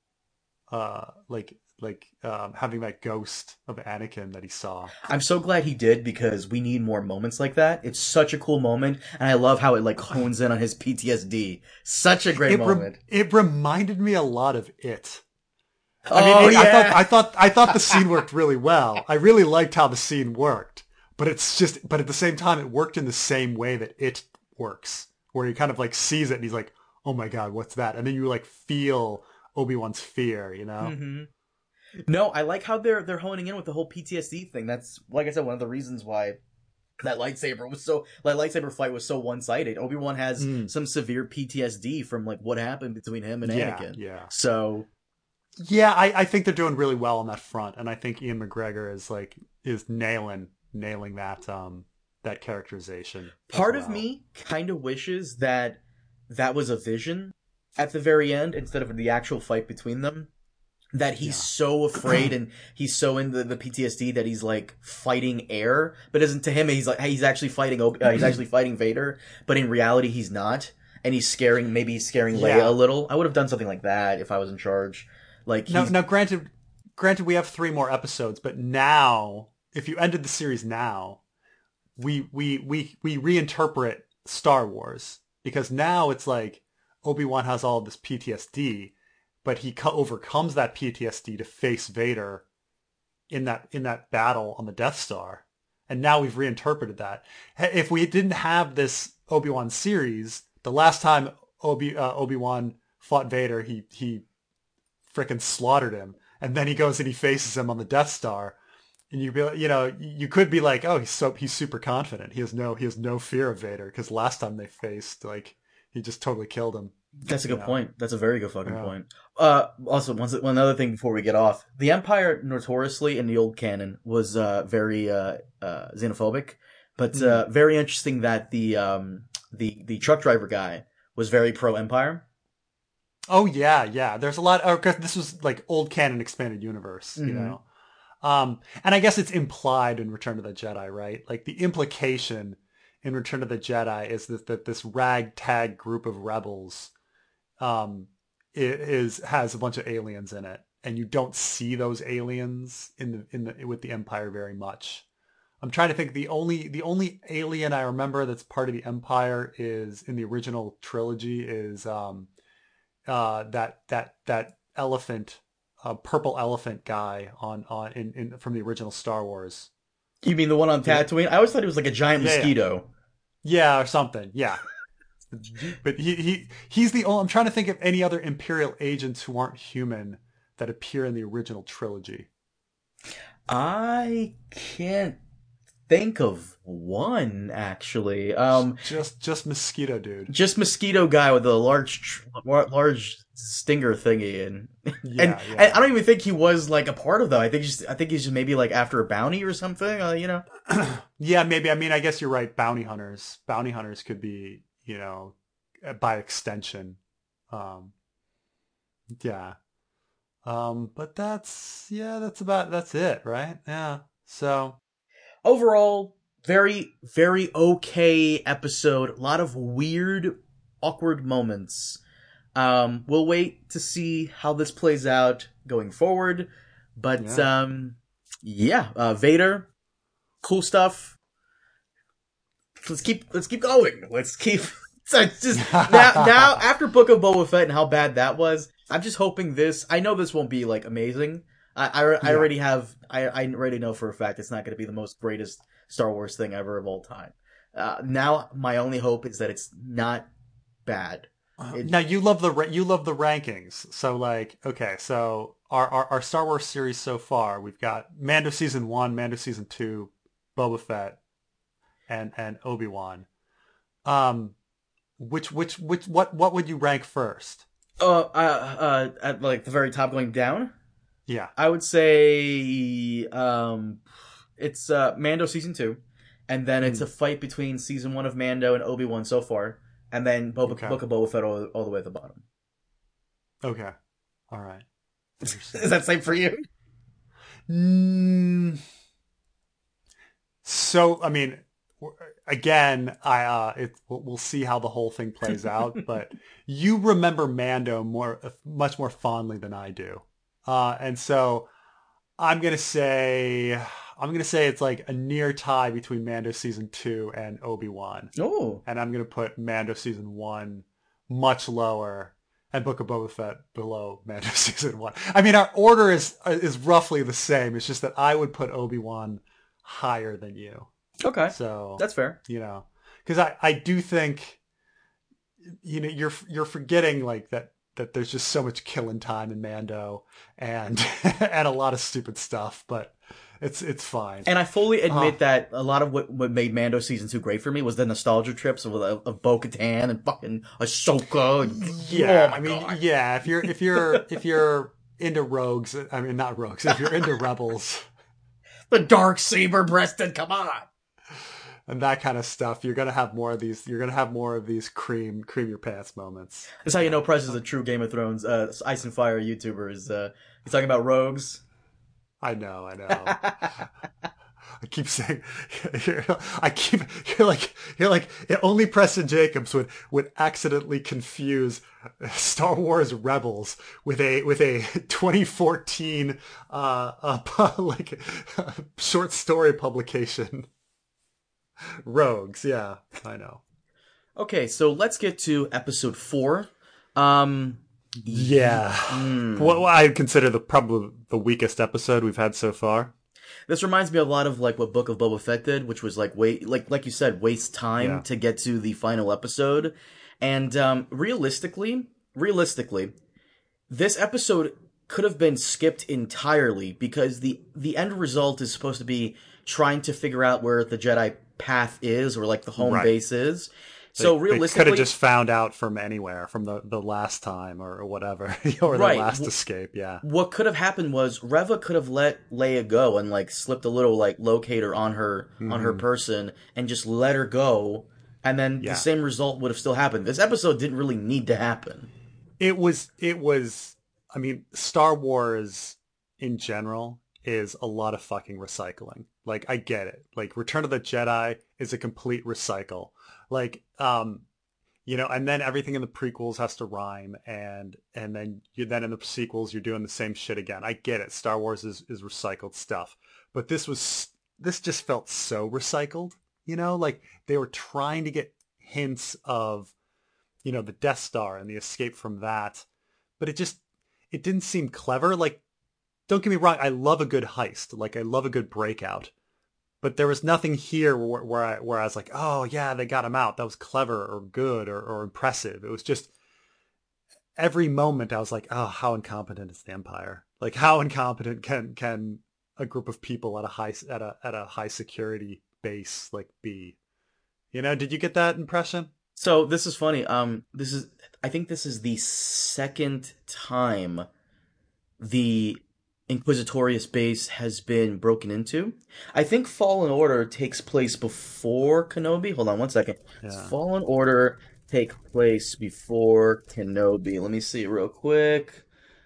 having that ghost of Anakin that he saw? I'm so glad he did, because we need more moments like that. It's such a cool moment, and I love how it like hones in on his PTSD. Such a great moment. It reminded me a lot of It. I thought the scene worked really well. I really liked how the scene worked, but at the same time, it worked in the same way that It works, where he kind of like sees it and he's like, oh my God, what's that? And then you like feel Obi-Wan's fear, Mm-hmm. No, I like how they're honing in with the whole PTSD thing. That's, like I said, one of the reasons why that lightsaber fight was so one-sided. Obi-Wan has some severe PTSD from like what happened between him and Anakin. Yeah. So, yeah, I think they're doing really well on that front, and I think Ian McGregor is nailing that characterization. Part of me kind of wishes that was a vision at the very end instead of the actual fight between them. That he's so afraid and he's so in the PTSD that he's like fighting air, but isn't to him he's actually fighting Vader, but in reality he's not, and he's scaring Leia a little. I would have done something like that if I was in charge. Like, now granted we have 3 more episodes, but now if you ended the series now, we reinterpret Star Wars, because now it's like Obi-Wan has all this PTSD, but he overcomes that PTSD to face Vader in that battle on the Death Star. And now we've reinterpreted that. If we didn't have this Obi-Wan series, the last time Obi-Wan fought Vader, he frickin' slaughtered him. And then he goes and he faces him on the Death Star. And you could be like, oh, he's super confident. He has no fear of Vader, because last time they faced, like, he just totally killed him. That's a good point. That's a very good fucking point. Also, one other thing before we get off, the Empire notoriously in the old canon was very xenophobic, but very interesting that the truck driver guy was very pro-Empire. Oh yeah. There's a lot. Because this was like old canon expanded universe, And I guess it's implied in Return of the Jedi, right? Like the implication in Return of the Jedi is that this ragtag group of rebels has a bunch of aliens in it, and you don't see those aliens in the with the Empire very much. I'm trying to think. The only alien I remember that's part of the Empire is in the original trilogy is that elephant, purple elephant guy in from the original Star Wars. You mean the one on Tatooine? I always thought it was like a giant mosquito. Yeah, or something. Yeah. But he's the only. I'm trying to think of any other Imperial agents who aren't human that appear in the original trilogy. I can't think of one, actually. Just Mosquito Dude. Just Mosquito Guy with a large stinger thingy, and and I don't even think he was like a part of that. I think he's just maybe like after a bounty or something. Yeah, maybe. I mean, I guess you're right. Bounty hunters could be, by extension. Yeah. But that's it, right? Yeah. So overall, very, very okay episode. A lot of weird, awkward moments. We'll wait to see how this plays out going forward. But Vader, cool stuff. Let's keep going. Let's keep. So just now after Book of Boba Fett and how bad that was, I'm just hoping this. I know this won't be like amazing. I already know for a fact it's not going to be the most greatest Star Wars thing ever of all time. Now my only hope is that it's not bad. Now you love the rankings. So like, okay, so our Star Wars series so far, we've got Mando season 1, Mando season 2, Boba Fett, and Obi-Wan. What would you rank first? At like the very top going down? Yeah. I would say it's Mando season 2, and then it's a fight between season 1 of Mando and Obi-Wan so far, and then Book of Boba Fett all the way at the bottom. Okay. All right. Is that same for you? So, I mean, again, we'll see how the whole thing plays out, but you remember Mando much more fondly than I do. And so I'm going to say it's like a near tie between Mando season 2 and Obi-Wan. Oh. And I'm going to put Mando season 1 much lower and Book of Boba Fett below Mando season 1. I mean, our order is roughly the same. It's just that I would put Obi-Wan higher than you. Okay. So that's fair. Because I do think, you're forgetting like that there's just so much killing time in Mando and and a lot of stupid stuff, but it's fine. And I fully admit that a lot of what made Mando season 2 great for me was the nostalgia trips of Bo-Katan and fucking Ahsoka. Yeah, God. Yeah. If you're into rogues, I mean not rogues. If you're into rebels, the dark saber breasted. Come on. And that kind of stuff, you're gonna have more of these. You're gonna have more of these cream your pants moments. That's how you know Press is a true Game of Thrones Ice and Fire YouTuber. He's talking about rogues. I know. I keep saying, you're like only Preston Jacobs would accidentally confuse Star Wars Rebels with a 2014 like short story publication. Rogues, yeah, I know. Okay, so let's get to episode 4. What I consider probably the weakest episode we've had so far. This reminds me a lot of like what Book of Boba Fett did, which was like like you said, waste time to get to the final episode. And realistically, this episode could have been skipped entirely because the end result is supposed to be trying to figure out where the Jedi path is or like the home base is. So realistically, they could have just found out from anywhere, from the last time or whatever, or the last escape. Yeah. What could have happened was Reva could have let Leia go and like slipped a little like locator on her person and just let her go, and then the same result would have still happened. This episode didn't really need to happen. It was. I mean, Star Wars in general is a lot of fucking recycling. Like, I get it. Like, Return of the Jedi is a complete recycle. Like, and then everything in the prequels has to rhyme, and then in the sequels you're doing the same shit again. I get it. Star Wars is recycled stuff, but this just felt so recycled. Like they were trying to get hints of, the Death Star and the escape from that, but it didn't seem clever. Like, don't get me wrong, I love a good heist. Like, I love a good breakout. But there was nothing here where I was like, oh yeah, they got him out. That was clever or good or impressive. It was just every moment I was like, oh, how incompetent is the Empire? Like, how incompetent can a group of people at a high security base like be? Did you get that impression? So this is funny. I think this is the second time the Inquisitorius base has been broken into. I think Fallen Order takes place before Kenobi. Hold on one second. Yeah. Fallen Order take place before Kenobi. Let me see real quick.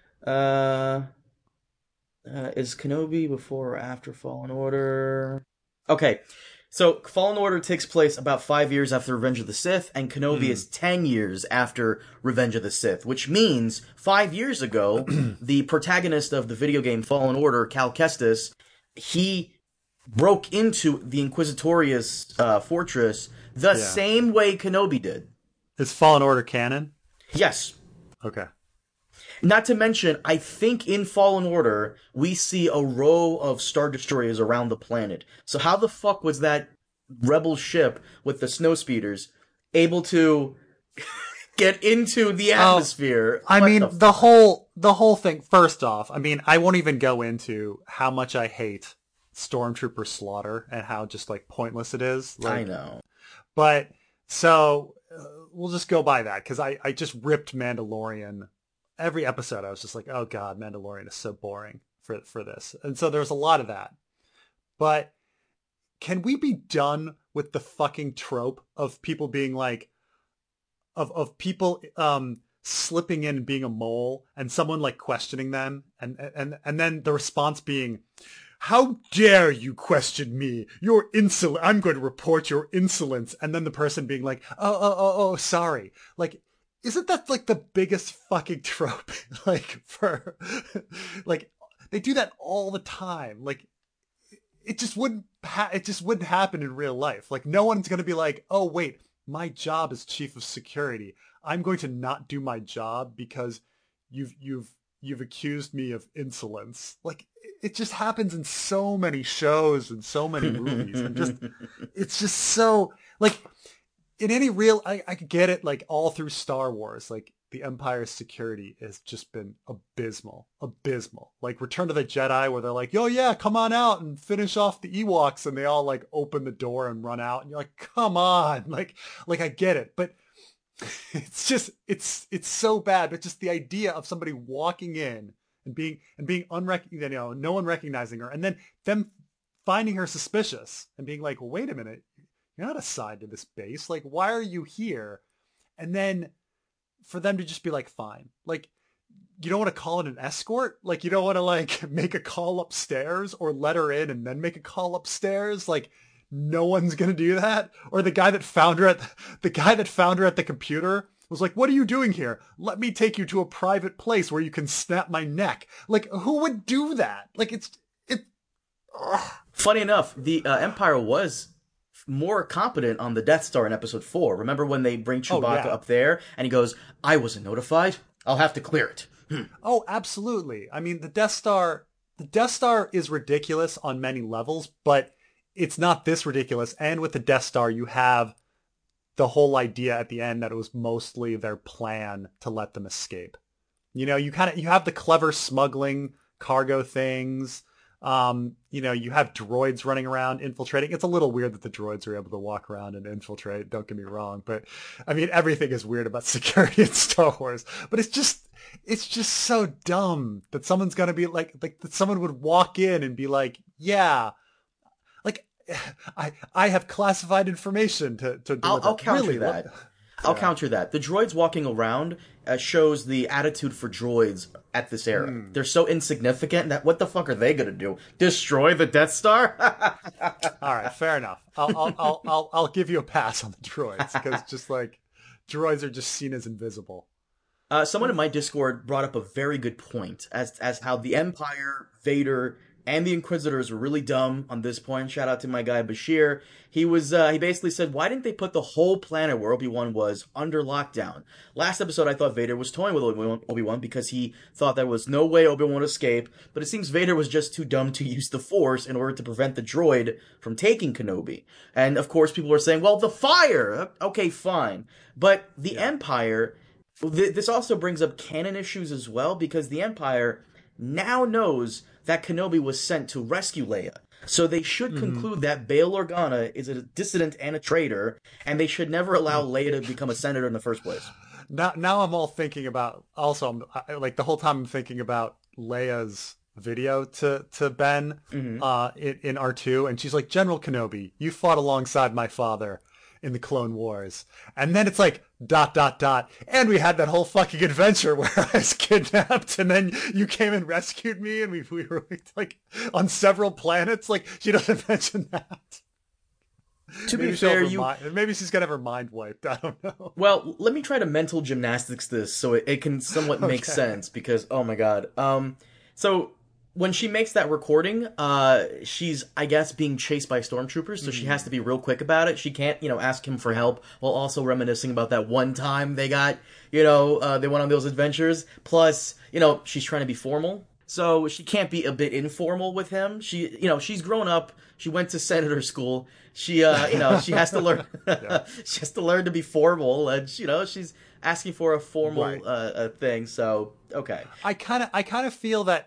Is Kenobi before or after Fallen Order? Okay. So, Fallen Order takes place about 5 years after Revenge of the Sith, and Kenobi is 10 years after Revenge of the Sith, which means 5 years ago, the protagonist of the video game Fallen Order, Cal Kestis, he broke into the Inquisitorius fortress the same way Kenobi did. Is Fallen Order canon? Yes. Okay. Not to mention, I think in Fallen Order, we see a row of Star Destroyers around the planet. So how the fuck was that rebel ship with the snowspeeders able to get into the atmosphere? The whole thing, first off, I won't even go into how much I hate Stormtrooper slaughter and how just, like, pointless it is. Like, I know. But, so, we'll just go by that, because I just ripped Mandalorian. Every episode, I was just like, oh god, Mandalorian is so boring for this. And so there's a lot of that. But can we be done with the fucking trope of people being like, of people slipping in and being a mole and someone like questioning them and then the response being, how dare you question me? You're insolent. I'm going to report your insolence. And then the person being like, oh, sorry. Like, isn't that like the biggest fucking trope? Like, for like, they do that all the time. Like, it just wouldn't happen in real life. Like, no one's going to be like, oh wait, my job is chief of security. I'm going to not do my job because you've accused me of insolence. Like, it just happens in so many shows and so many movies, and it's just so, like, in any real, I could get it, like, all through Star Wars, like, the Empire's security has just been abysmal. Like, Return of the Jedi, where they're like, oh yeah, come on out and finish off the Ewoks, and they all, like, open the door and run out, and you're like, come on, like, I get it, but it's just, it's so bad, but just the idea of somebody walking in and being no one recognizing her, and then them finding her suspicious and being like, well, wait a minute, you're not assigned to this base. Like, why are you here? And then for them to just be like, fine. Like, you don't want to call it an escort? Like, you don't want to, like, make a call upstairs or let her in and then make a call upstairs? Like, no one's going to do that? Or the guy that found her at the computer was like, what are you doing here? Let me take you to a private place where you can snap my neck. Like, who would do that? Like, Funny enough, the Empire was more competent on the Death Star in Episode 4. Remember when they bring Chewbacca up there and he goes, I wasn't notified. I'll have to clear it. Oh, absolutely. I mean, the Death Star is ridiculous on many levels, but it's not this ridiculous. And with the Death Star, you have the whole idea at the end that it was mostly their plan to let them escape. You have the clever smuggling cargo things. You have droids running around infiltrating. It's a little weird that the droids are able to walk around and infiltrate, don't get me wrong, but I mean, everything is weird about security in Star Wars, but it's just so dumb that someone's going to be like that someone would walk in and be like, yeah, like, I have classified information to deliver. I'll counter that. I'll counter that. The droids walking around, shows the attitude for droids at this era. They're so insignificant that what the fuck are they gonna do? Destroy the Death Star? All right, fair enough. I'll give you a pass on the droids because just like droids are just seen as invisible. Someone in my Discord brought up a very good point as how the Empire, Vader, and the Inquisitors were really dumb on this point. Shout out to my guy Bashir. He basically said, why didn't they put the whole planet where Obi-Wan was under lockdown? Last episode, I thought Vader was toying with Obi-Wan because he thought there was no way Obi-Wan would escape, but it seems Vader was just too dumb to use the Force in order to prevent the droid from taking Kenobi. And of course, people are saying, well, the fire! Okay, fine. But the Empire, this also brings up canon issues as well, because the Empire now knows that Kenobi was sent to rescue Leia. So they should conclude that Bail Organa is a dissident and a traitor, and they should never allow Leia to become a senator in the first place. Now I'm all thinking about, also, like the whole time I'm thinking about Leia's video to Ben in R2, and she's like, General Kenobi, you fought alongside my father in the Clone Wars. And then it's like, ... And we had that whole fucking adventure where I was kidnapped and then you came and rescued me and we were like on several planets. Like, she doesn't mention that. To be fair, maybe she's gonna have her mind wiped. I don't know. Well, let me try to mental gymnastics this so it can somewhat make sense, because, oh my god. So when she makes that recording, she's, I guess, being chased by stormtroopers, so she has to be real quick about it. She can't, ask him for help while also reminiscing about that one time they got, they went on those adventures. Plus, she's trying to be formal, so she can't be a bit informal with him. She's grown up. She went to senator school. She, she has to learn. She has to learn to be formal, and she's asking for a formal thing. So okay, I kind of feel that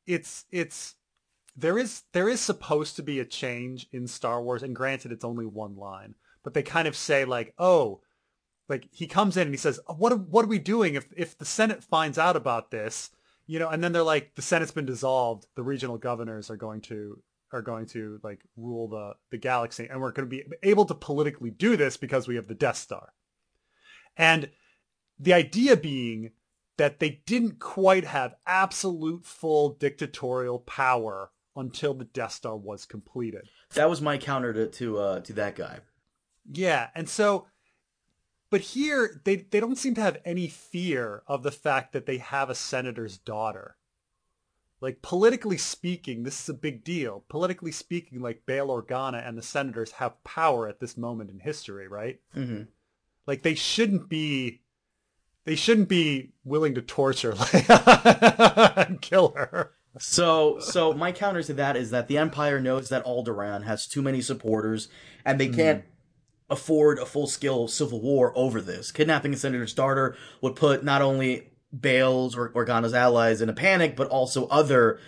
there is supposed to be a change in Star Wars, and granted it's only one line, but they kind of say like, oh, like he comes in and he says, what are we doing if the Senate finds out about this, and then they're like, the Senate's been dissolved, the regional governors are going to like rule the galaxy, and we're going to be able to politically do this because we have the Death Star. And the idea being that they didn't quite have absolute full dictatorial power until the Death Star was completed. That was my counter to that guy. Yeah, and so, but here they don't seem to have any fear of the fact that they have a senator's daughter. Like, politically speaking, this is a big deal. Politically speaking, like, Bail Organa and the senators have power at this moment in history, right? Mm-hmm. Like, they shouldn't be willing to torture Leia and kill her. So my counter to that is that the Empire knows that Alderaan has too many supporters, and they can't afford a full-scale civil war over this. Kidnapping a senator's daughter would put not only Bail's or Organa's allies in a panic, but also other,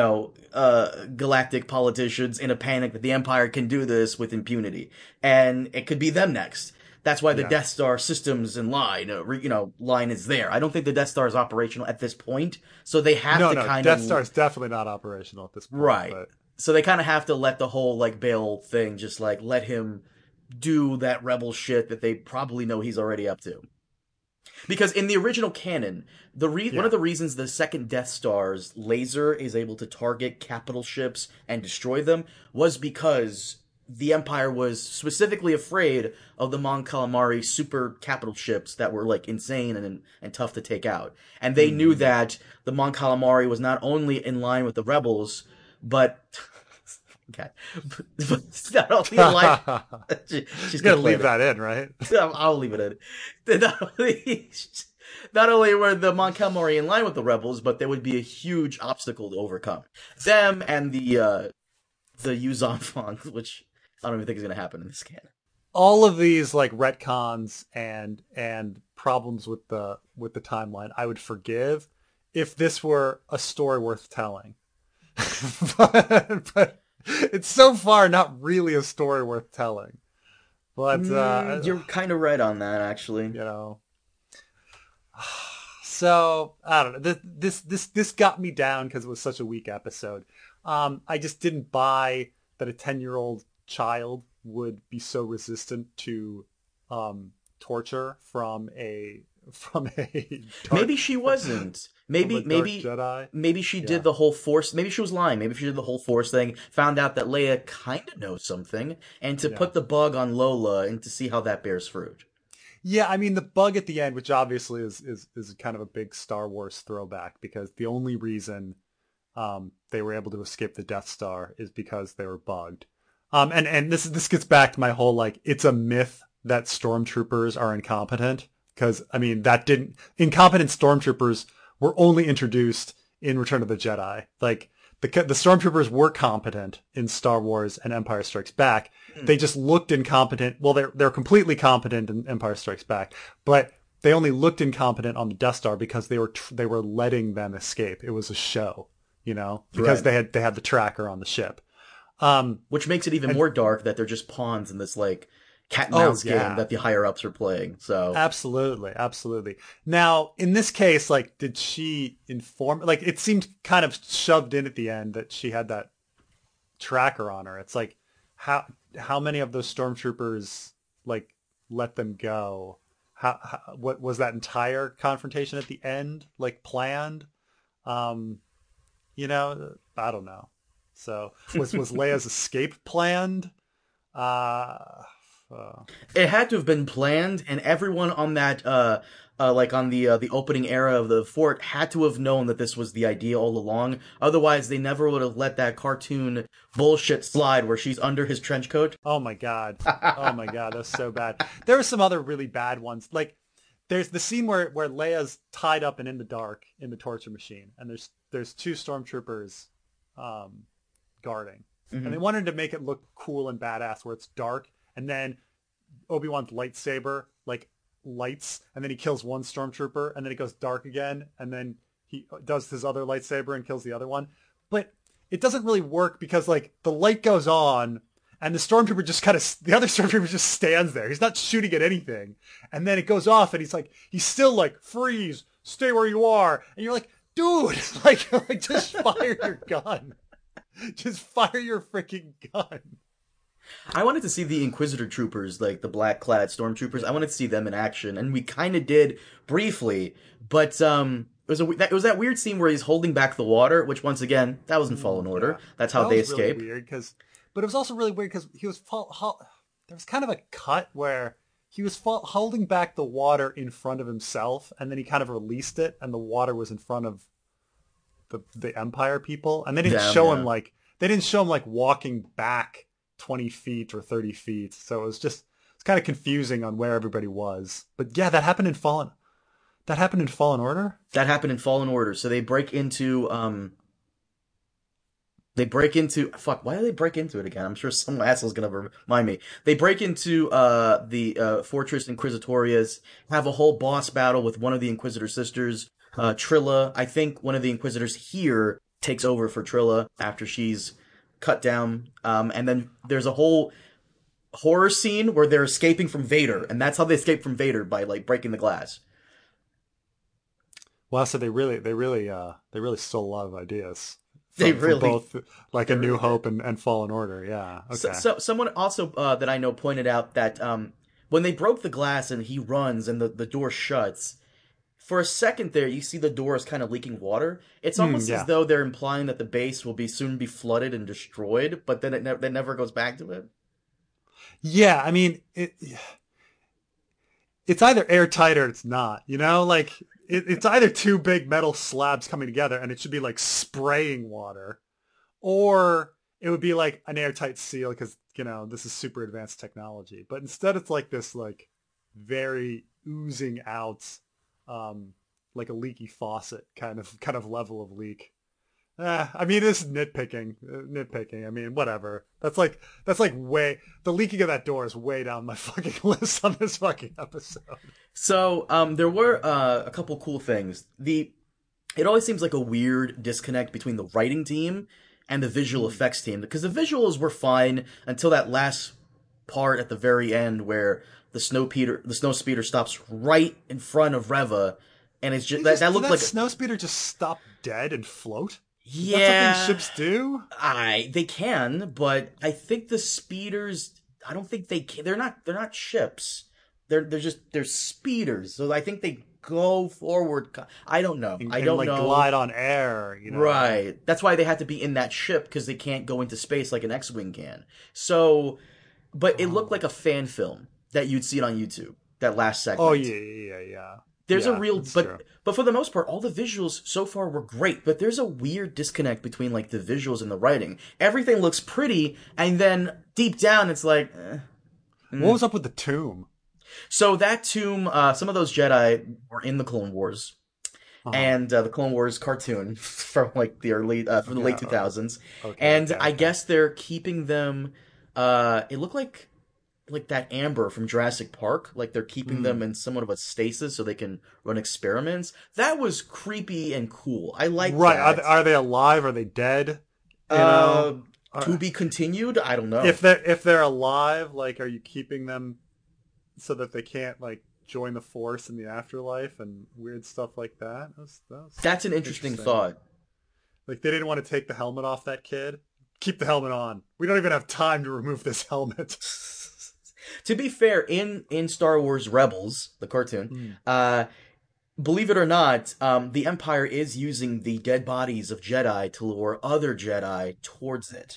galactic politicians in a panic that the Empire can do this with impunity. And it could be them next. That's why the Death Star systems and line is there. I don't think the Death Star is operational at this point, so they have to kind of... Death Star is definitely not operational at this point. Right. But... So they kind of have to let the whole, Bail thing, just, let him do that rebel shit that they probably know he's already up to. Because in the original canon, one of the reasons the second Death Star's laser is able to target capital ships and destroy them was because the Empire was specifically afraid of the Mon Calamari super capital ships that were, insane and tough to take out. And they knew that the Mon Calamari was not only in line with the rebels, but... Okay. But not only in line... She's going to leave that in, right? I'll leave it in. Not only were the Mon Calamari in line with the rebels, but there would be a huge obstacle to overcome. Them and the Yuuzhan Vong, which... I don't even think it's going to happen in this canon. All of these retcons and problems with the timeline, I would forgive if this were a story worth telling. but it's so far not really a story worth telling. But you're kind of right on that, actually. So I don't know. This got me down because it was such a weak episode. I just didn't buy that a 10-year-old would be so resistant to torture from a from a dark, Maybe she wasn't. Maybe Jedi. maybe she Yeah. did the whole Force. Maybe she was lying. Maybe she did the whole Force thing. Found out that Leia kind of knows something, and to Yeah. put the bug on Lola and to see how that bears fruit. Yeah, I mean the bug at the end, which obviously is kind of a big Star Wars throwback, because the only reason they were able to escape the Death Star is because they were bugged. And this gets back to my whole like it's a myth that stormtroopers are incompetent, because I mean that didn't incompetent stormtroopers were only introduced in Return of the Jedi. Like the stormtroopers were competent in Star Wars and Empire Strikes Back. They just looked incompetent. Well, they're completely competent in Empire Strikes Back, but they only looked incompetent on the Death Star because they were letting them escape. It was a show, because Right. they had the tracker on the ship. Which makes it even more dark that they're just pawns in this like cat and Oh mouse game yeah, that the higher ups are playing. So absolutely, absolutely. Now, in this case, like, did she inform? Like, it seemed kind of shoved in at the end that she had that tracker on her. It's like, how many of those stormtroopers like let them go? What was that entire confrontation at the end like planned? Um, I don't know. So was Leia's escape planned? Uh, uh, it had to have been planned, and everyone on that like on the opening era of the fort had to have known that this was the idea all along. Otherwise, they never would have let that cartoon bullshit slide where she's under his trench coat. oh my god. Oh my god, that's so bad. There were some other really bad ones. Like there's the scene where Leia's tied up and in the dark in the torture machine, and there's two stormtroopers guarding. And they Hmm. wanted to make it look cool and badass where it's dark, and then Obi-Wan's lightsaber like lights, and then he kills one stormtrooper, and then it goes dark again, and then he does his other lightsaber and kills the other one. But it doesn't really work because like the light goes on and the stormtrooper just kind of the other stormtrooper just stands there. He's not shooting at anything. And then it goes off and he's still like freeze, stay where you are. And you're like, dude, like just fire your gun. Just fire your freaking gun. I wanted to see the Inquisitor troopers, like the black clad stormtroopers. I Yeah. wanted to see them in action, and we kind of did briefly. But it was that weird scene where he's holding back the water, which once again that was in Fallen Order. Yeah. That's how That they was really escape. weird but it was also really weird because there was kind of a cut where he was holding back the water in front of himself, and then he kind of released it, and the water was in front of the Empire people, and Damn, yeah. they didn't show him like walking back 20 feet or 30 feet, so it's kind of confusing on where everybody was. But yeah, that happened in Fallen Order. That happened in Fallen Order. So they break into fuck. Why do they break into it again? I'm sure some asshole's gonna remind me. They break into the Fortress Inquisitorius, have a whole boss battle with one of the Inquisitor sisters, Trilla. I think one of the Inquisitors here takes over for Trilla after she's cut down. And then there's a whole horror scene where they're escaping from Vader, and that's how they escape from Vader, by like breaking the glass. Well, so they really stole a lot of ideas They from really, both like they A New really did. Hope and Fallen Order. Yeah. So, Okay. so someone also that I know pointed out that when they broke the glass and he runs and the door shuts, for a second there you see the door is kind of leaking water. It's almost as Yeah. though they're implying that the base will be soon be flooded and destroyed, but then it never goes back to it. Yeah. I mean, it's either airtight or it's not. Like it's either two big metal slabs coming together, and it should be like spraying water, or it would be like an airtight seal because this is super advanced technology. But instead, it's like this like very oozing out, um, like a leaky faucet kind of level of leak. I mean, this is nitpicking. Nitpicking. I mean, whatever. That's like way the leaking of that door is way down my fucking list on this fucking episode. So there were a couple cool things. It always seems like a weird disconnect between the writing team and the visual Hmm. effects team because the visuals were fine until that last part at the very end where the snow speeder stops right in front of Reva, and it's just that Did looked that like snowspeeder just stop dead and float? Is that something yeah, ships do? they can, but I think the speeders. I don't think they can. They're not ships. They're speeders. So I think go forward. I don't know. I don't like know. glide on air, you know. Right. That's why they had to be in that ship, because they can't go into space like an X-wing can. So, but it looked like a fan film that you'd see it on YouTube. That last segment. Oh yeah. There's a Yeah, real, that's true. but for the most part, all the visuals so far were great. But there's a weird disconnect between like the visuals and the writing. Everything looks pretty, and then deep down, it's like, What was up with the tomb? So that tomb, some of those Jedi were in the Clone Wars, and the Clone Wars cartoon from like the from the late 2000s, and I guess they're keeping them. It looked like that Amber from Jurassic Park, like they're keeping them in somewhat of a stasis so they can run experiments. That was creepy and cool. I like that. Are they alive? Are they dead? You know? To be continued. I don't know. If they're alive, like, are you keeping them so that they can't like join the Force in the afterlife and weird stuff like that? That's an interesting thought. Like, they didn't want to take the helmet off that kid. Keep the helmet on. We don't even have time to remove this helmet. To be fair, in Star Wars Rebels, the cartoon, believe it or not, the Empire is using the dead bodies of Jedi to lure other Jedi towards it.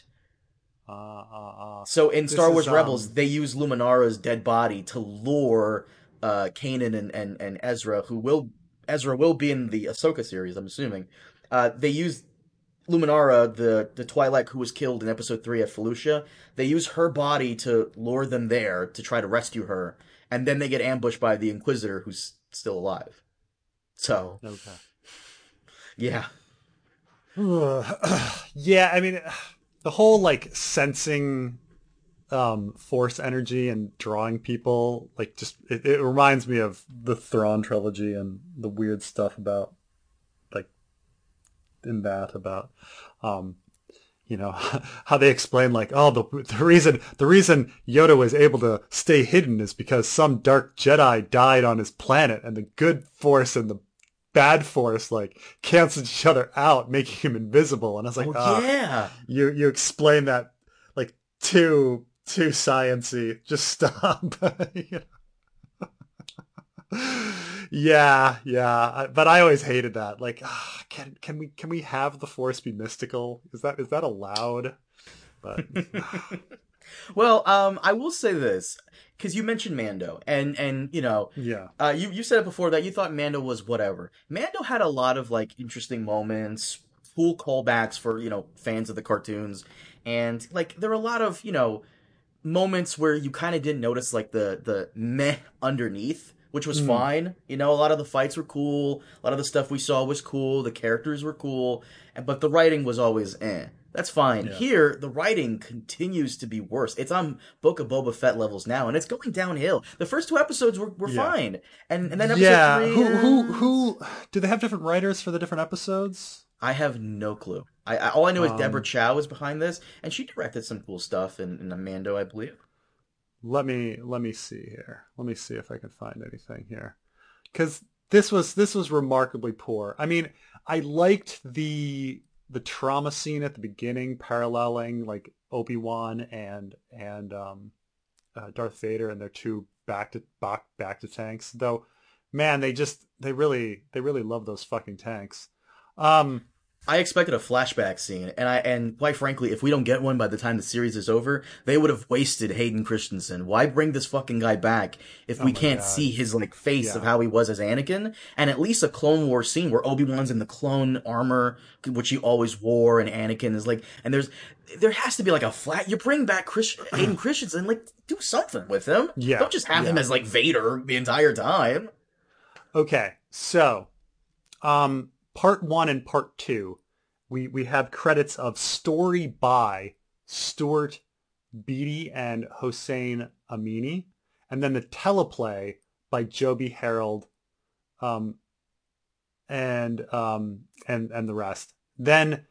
So in Star Wars Rebels, they use Luminara's dead body to lure Kanan and Ezra, Ezra will be in the Ahsoka series, I'm assuming. They use Luminara, the Twi'lek who was killed in Episode 3 at Felucia. They use her body to lure them there to try to rescue her, and then they get ambushed by the Inquisitor, who's still alive. So, okay, yeah. Yeah, I mean, the whole like sensing Force energy and drawing people, like, just it reminds me of the Thrawn trilogy and the weird stuff about like in that about you know, how they explain like, oh, the reason Yoda was able to stay hidden is because some dark Jedi died on his planet, and the good Force and the bad Force like canceled each other out, making him invisible. And I was like, yeah, you explain that like too sciencey. Just stop. Yeah. But I always hated that. Like, can we have the Force be mystical? Is that allowed? But well, I will say this, because you mentioned Mando, and you know, yeah, you said it before that you thought Mando was whatever. Mando had a lot of like interesting moments, cool callbacks for, you know, fans of the cartoons, and like there were a lot of, you know, moments where you kind of didn't notice like the meh underneath, which was fine. You know, a lot of the fights were cool, a lot of the stuff we saw was cool, the characters were cool, but the writing was always eh. That's fine. Yeah. Here, the writing continues to be worse. It's on Book of Boba Fett levels now, and it's going downhill. The first 2 episodes were fine, and then episode 3... Who do they have different writers for the different episodes? I have no clue. All I know is Deborah Chow is behind this, and she directed some cool stuff in Mando, I believe. Let me see here. Let me see if I can find anything here, because this was remarkably poor. I mean, I liked the trauma scene at the beginning, paralleling like Obi-Wan and Darth Vader and their 2 back to tanks. Though, man, they really love those fucking tanks. I expected a flashback scene, and quite frankly, if we don't get one by the time the series is over, they would have wasted Hayden Christensen. Why bring this fucking guy back if we can't see his like face of how he was as Anakin? And at least a Clone Wars scene where Obi-Wan's in the clone armor, which he always wore, and Anakin is like, and there has to be like a flat. You bring back Hayden Christensen, like, do something with him. Yeah, don't just have him as like Vader the entire time. Okay, so, Part 1 and Part 2, we have credits of story by Stuart Beattie and Hossein Amini, and then the teleplay by Joby Harold, and the rest. Then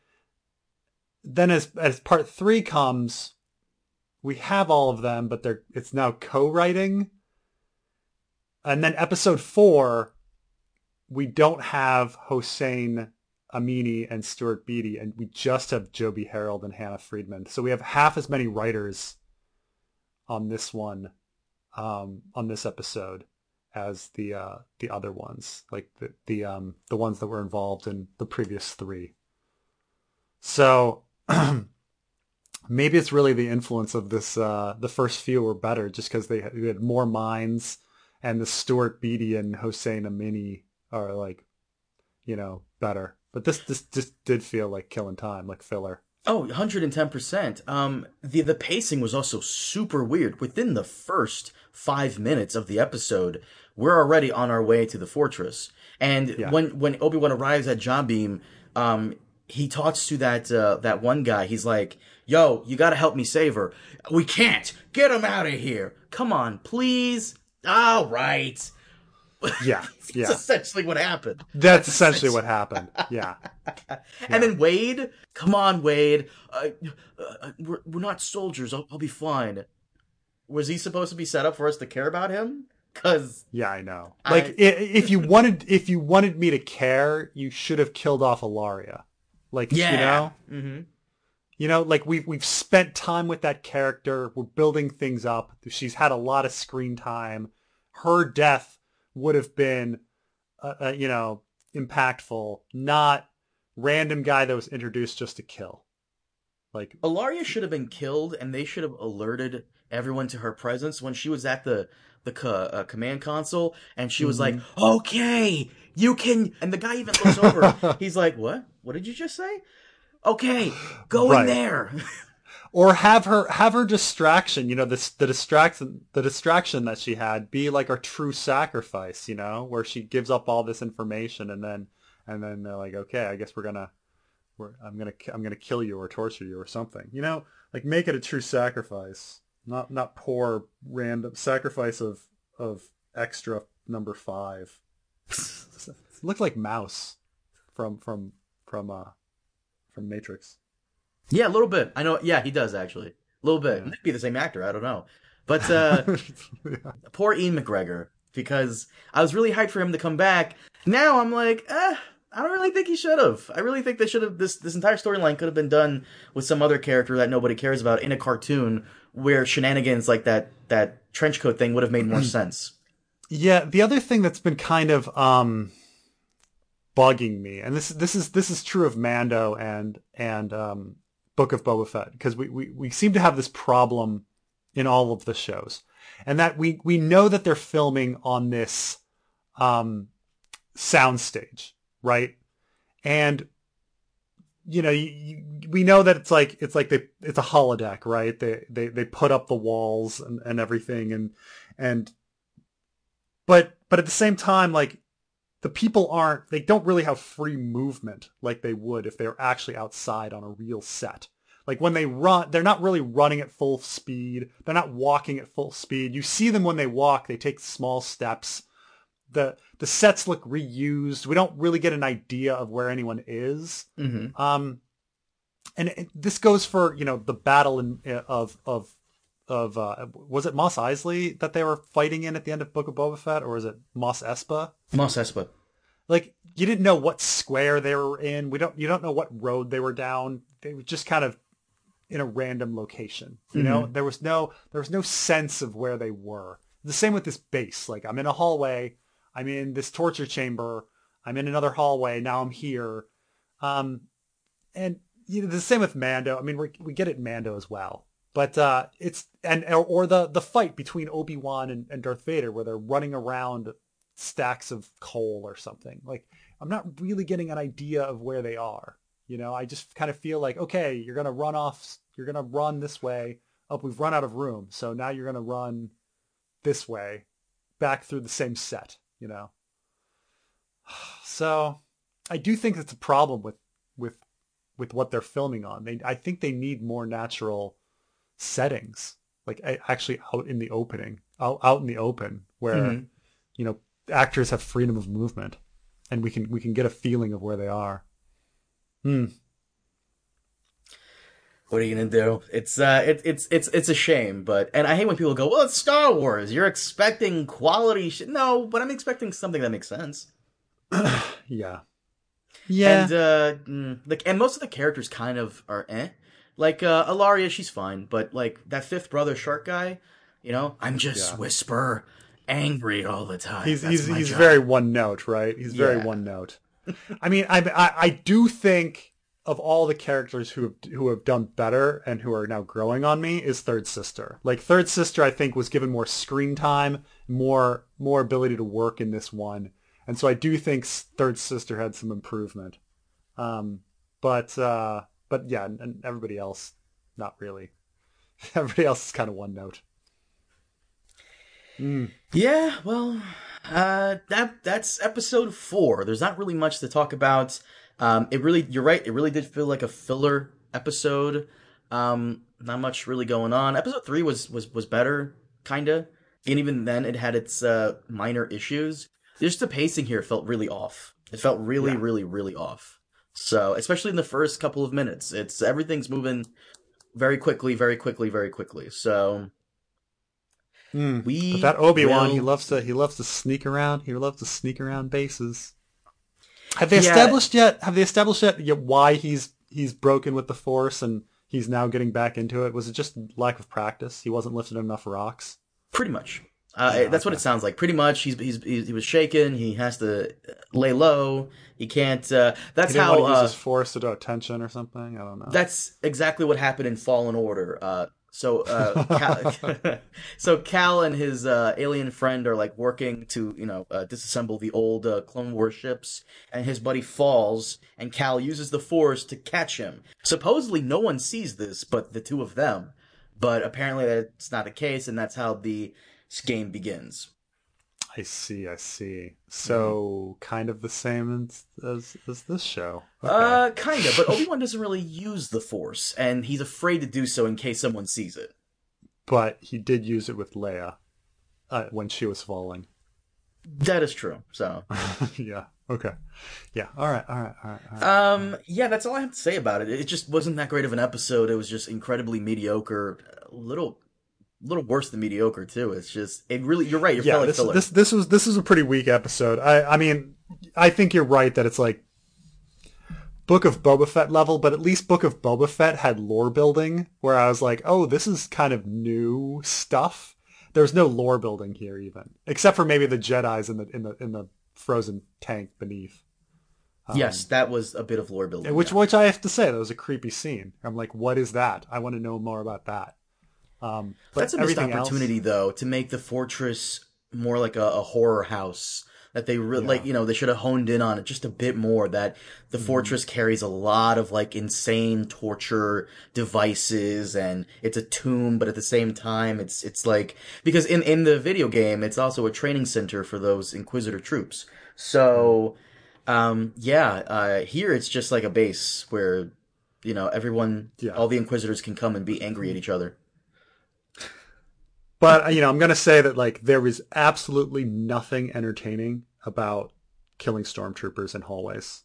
as Part 3 comes, we have all of them, but it's now co-writing. And then Episode 4, we don't have Hossein Amini and Stuart Beattie, and we just have Joby Harold and Hannah Friedman. So we have half as many writers on this one, on this episode, as the other ones, like the ones that were involved in the previous three. So maybe it's really the influence of this. The first few were better just because they had more minds, and the Stuart Beatty and Hossein Amini are like, better. But this just did feel like killing time, like filler. Oh, 110%. The pacing was also super weird. Within the first 5 minutes of the episode, we're already on our way to the fortress. And when Obi-Wan arrives at Jabim, he talks to that one guy. He's like, "Yo, you gotta help me save her." "We can't. Get him out of here. Come on, please." All right. Yeah, That's essentially what happened. That's essentially what happened. Yeah. And then Wade, come on, Wade. We're not soldiers. I'll be fine. Was he supposed to be set up for us to care about him? Cause yeah, I know. Like if you wanted me to care, you should have killed off Ilaria. Like like we've spent time with that character. We're building things up. She's had a lot of screen time. Her death would have been, impactful, not random guy that was introduced just to kill. Like Ilaria should have been killed, and they should have alerted everyone to her presence when she was at the command console, and she was like, "Okay, you can." And the guy even looks over. He's like, "What? What did you just say?" "Okay, go in there." Or have her distraction, the distraction that she had be like our true sacrifice, where she gives up all this information and then they're like, "Okay, I guess I'm gonna kill you or torture you or something," like make it a true sacrifice, not poor random sacrifice of extra number 5. It looked like Mouse from Matrix. Yeah, a little bit. I know. Yeah, he does actually. A little bit. Yeah. Might be the same actor. I don't know. But poor Ian McGregor, because I was really hyped for him to come back. Now I'm like, I don't really think he should have. I really think they should have. This entire storyline could have been done with some other character that nobody cares about in a cartoon, where shenanigans like that trench coat thing would have made more sense. Yeah, the other thing that's been kind of bugging me, and this is true of Mando and Book of Boba Fett, because we seem to have this problem in all of the shows, and that we know that they're filming on this soundstage, right? And we know that it's like it's a holodeck, right? They put up the walls and everything, but at the same time, like, the people they don't really have free movement like they would if they were actually outside on a real set. Like when they run, they're not really running at full speed. They're not walking at full speed. You see them when they walk, they take small steps. The sets look reused. We don't really get an idea of where anyone is. Mm-hmm. And this goes for, the battle of was it Mos Eisley that they were fighting in at the end of Book of Boba Fett, or was it Mos Espa? Mos Espa. Like, you didn't know what square they were in. You don't know what road they were down. They were just kind of in a random location. There was no sense of where they were. The same with this base. Like, I'm in a hallway. I'm in this torture chamber. I'm in another hallway. Now I'm here. And the same with Mando. I mean, we get it in Mando as well. But it's or the fight between Obi-Wan and Darth Vader, where they're running around stacks of coal or something. Like, I'm not really getting an idea of where they are. I just kind of feel like, okay, you're gonna run this way. Oh, we've run out of room, so now you're gonna run this way, back through the same set. So I do think it's a problem with what they're filming on. I think they need more natural settings, like actually out in the open, where actors have freedom of movement, and we can get a feeling of where they are. What are you gonna do? It's a shame, and I hate when people go, "Well, it's Star Wars. You're expecting quality shit." No, but I'm expecting something that makes sense. Yeah. And most of the characters kind of are Like, Ilaria, she's fine, but, like, that fifth brother shark guy, I'm just Whisper. angry all the time. He's very one note, right? He's very one note. I mean, I do think of all the characters who have done better and who are now growing on me is Third Sister. Like Third Sister, I think was given more screen time, more ability to work in this one, and so I do think Third Sister had some improvement. But yeah, and everybody else, not really. Everybody else is kind of one note. Yeah, well, that's episode 4. There's not really much to talk about. You're right. It really did feel like a filler episode. Not much really going on. Episode 3 was better, kinda. And even then, it had its minor issues. Just the pacing here felt really off. It felt really, really, really off. So, especially in the first couple of minutes, everything's moving very quickly, very quickly, very quickly. So. But that Obi-Wan, he loves to sneak around. He loves to sneak around bases. Have they established yet why he's broken with the Force and he's now getting back into it? Was it just lack of practice? He wasn't lifting enough rocks? Pretty much. That's what it sounds like. Pretty much, he was shaken. He has to lay low. He can't. That's how. He uses his Force to draw attention or something. I don't know. That's exactly what happened in Fallen Order. So Cal and his alien friend are like working to disassemble the old Clone Wars ships, and his buddy falls, and Cal uses the Force to catch him. Supposedly, no one sees this but the two of them, but apparently that's not the case, and that's how the game begins. I see. So kind of the same as this show. Okay. Kind of, but Obi-Wan doesn't really use the Force, and he's afraid to do so in case someone sees it. But he did use it with Leia when she was falling. That is true. So. Yeah. Okay. Yeah. All right. Yeah, that's all I have to say about it. It just wasn't that great of an episode. It was just incredibly mediocre. A little worse than mediocre too. It's just you're right. You're felt like filler. This was a pretty weak episode. I mean, I think you're right that it's like Book of Boba Fett level, but at least Book of Boba Fett had lore building where I was like, oh, this is kind of new stuff. There's no lore building here even, except for maybe the Jedis in the frozen tank beneath. Yes, that was a bit of lore building. Which I have to say, that was a creepy scene. I'm like, what is that? I want to know more about that. But that's a missed opportunity, though, to make the fortress more like a horror house. That they really they should have honed in on it just a bit more. That the fortress carries a lot of like insane torture devices, and it's a tomb, but at the same time, it's like because in the video game, it's also a training center for those Inquisitor troops. So, here it's just like a base where everyone, all the Inquisitors can come and be angry at each other. But, I'm going to say that, like, there was absolutely nothing entertaining about killing stormtroopers in hallways.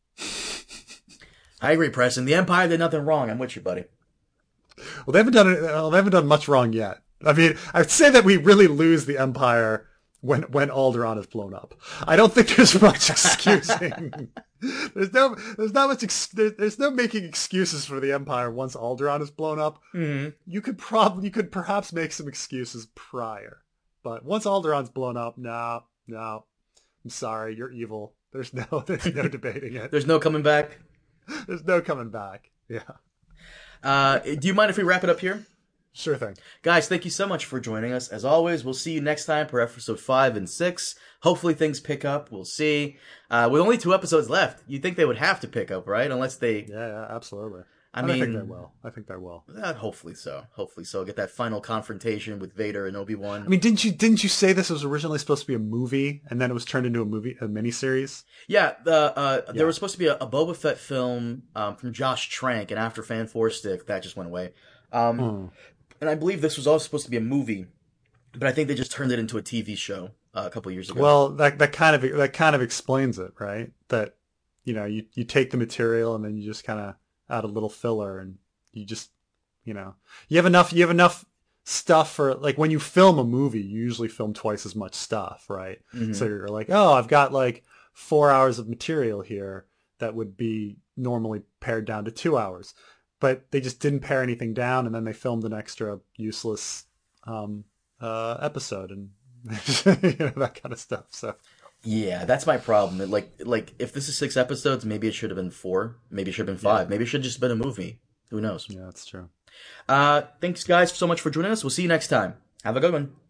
I agree, Preston. The Empire did nothing wrong. I'm with you, buddy. Well, they haven't done much wrong yet. I mean, I'd say that we really lose the Empire when Alderaan is blown up. I don't think there's much excusing. There's no making excuses for the Empire once Alderaan is blown up. Mm-hmm. You could perhaps make some excuses prior, but once Alderaan's blown up, no, I'm sorry, you're evil. There's no debating it. There's no coming back. There's no coming back. Yeah. Do you mind if we wrap it up here? Sure thing. Guys, thank you so much for joining us. As always, we'll see you next time for episode 5 and 6. Hopefully things pick up. We'll see. With only 2 episodes left, you'd think they would have to pick up, right? Unless they... Yeah, absolutely. I mean, I think they will. Hopefully so. Get that final confrontation with Vader and Obi-Wan. I mean, didn't you say this was originally supposed to be a movie, and then it was turned into a miniseries? Yeah, there was supposed to be a Boba Fett film from Josh Trank, and after Fan 4 Stick, that just went away. And I believe this was also supposed to be a movie, but I think they just turned it into a TV show a couple years ago. Well, that kind of explains it, right? That you take the material and then you just kind of add a little filler, and you just you have enough stuff for, like, when you film a movie, you usually film twice as much stuff, right? Mm-hmm. So you're like, oh, I've got like 4 hours of material here that would be normally pared down to 2 hours. But they just didn't pare anything down, and then they filmed an extra useless episode, and that kind of stuff. So yeah, that's my problem. Like if this is 6 episodes, maybe it should have been 4. Maybe it should have been 5. Maybe it should have just been a movie. Who knows? yeah, that's true. Thanks guys so much for joining us. We'll see you next time. Have a good one.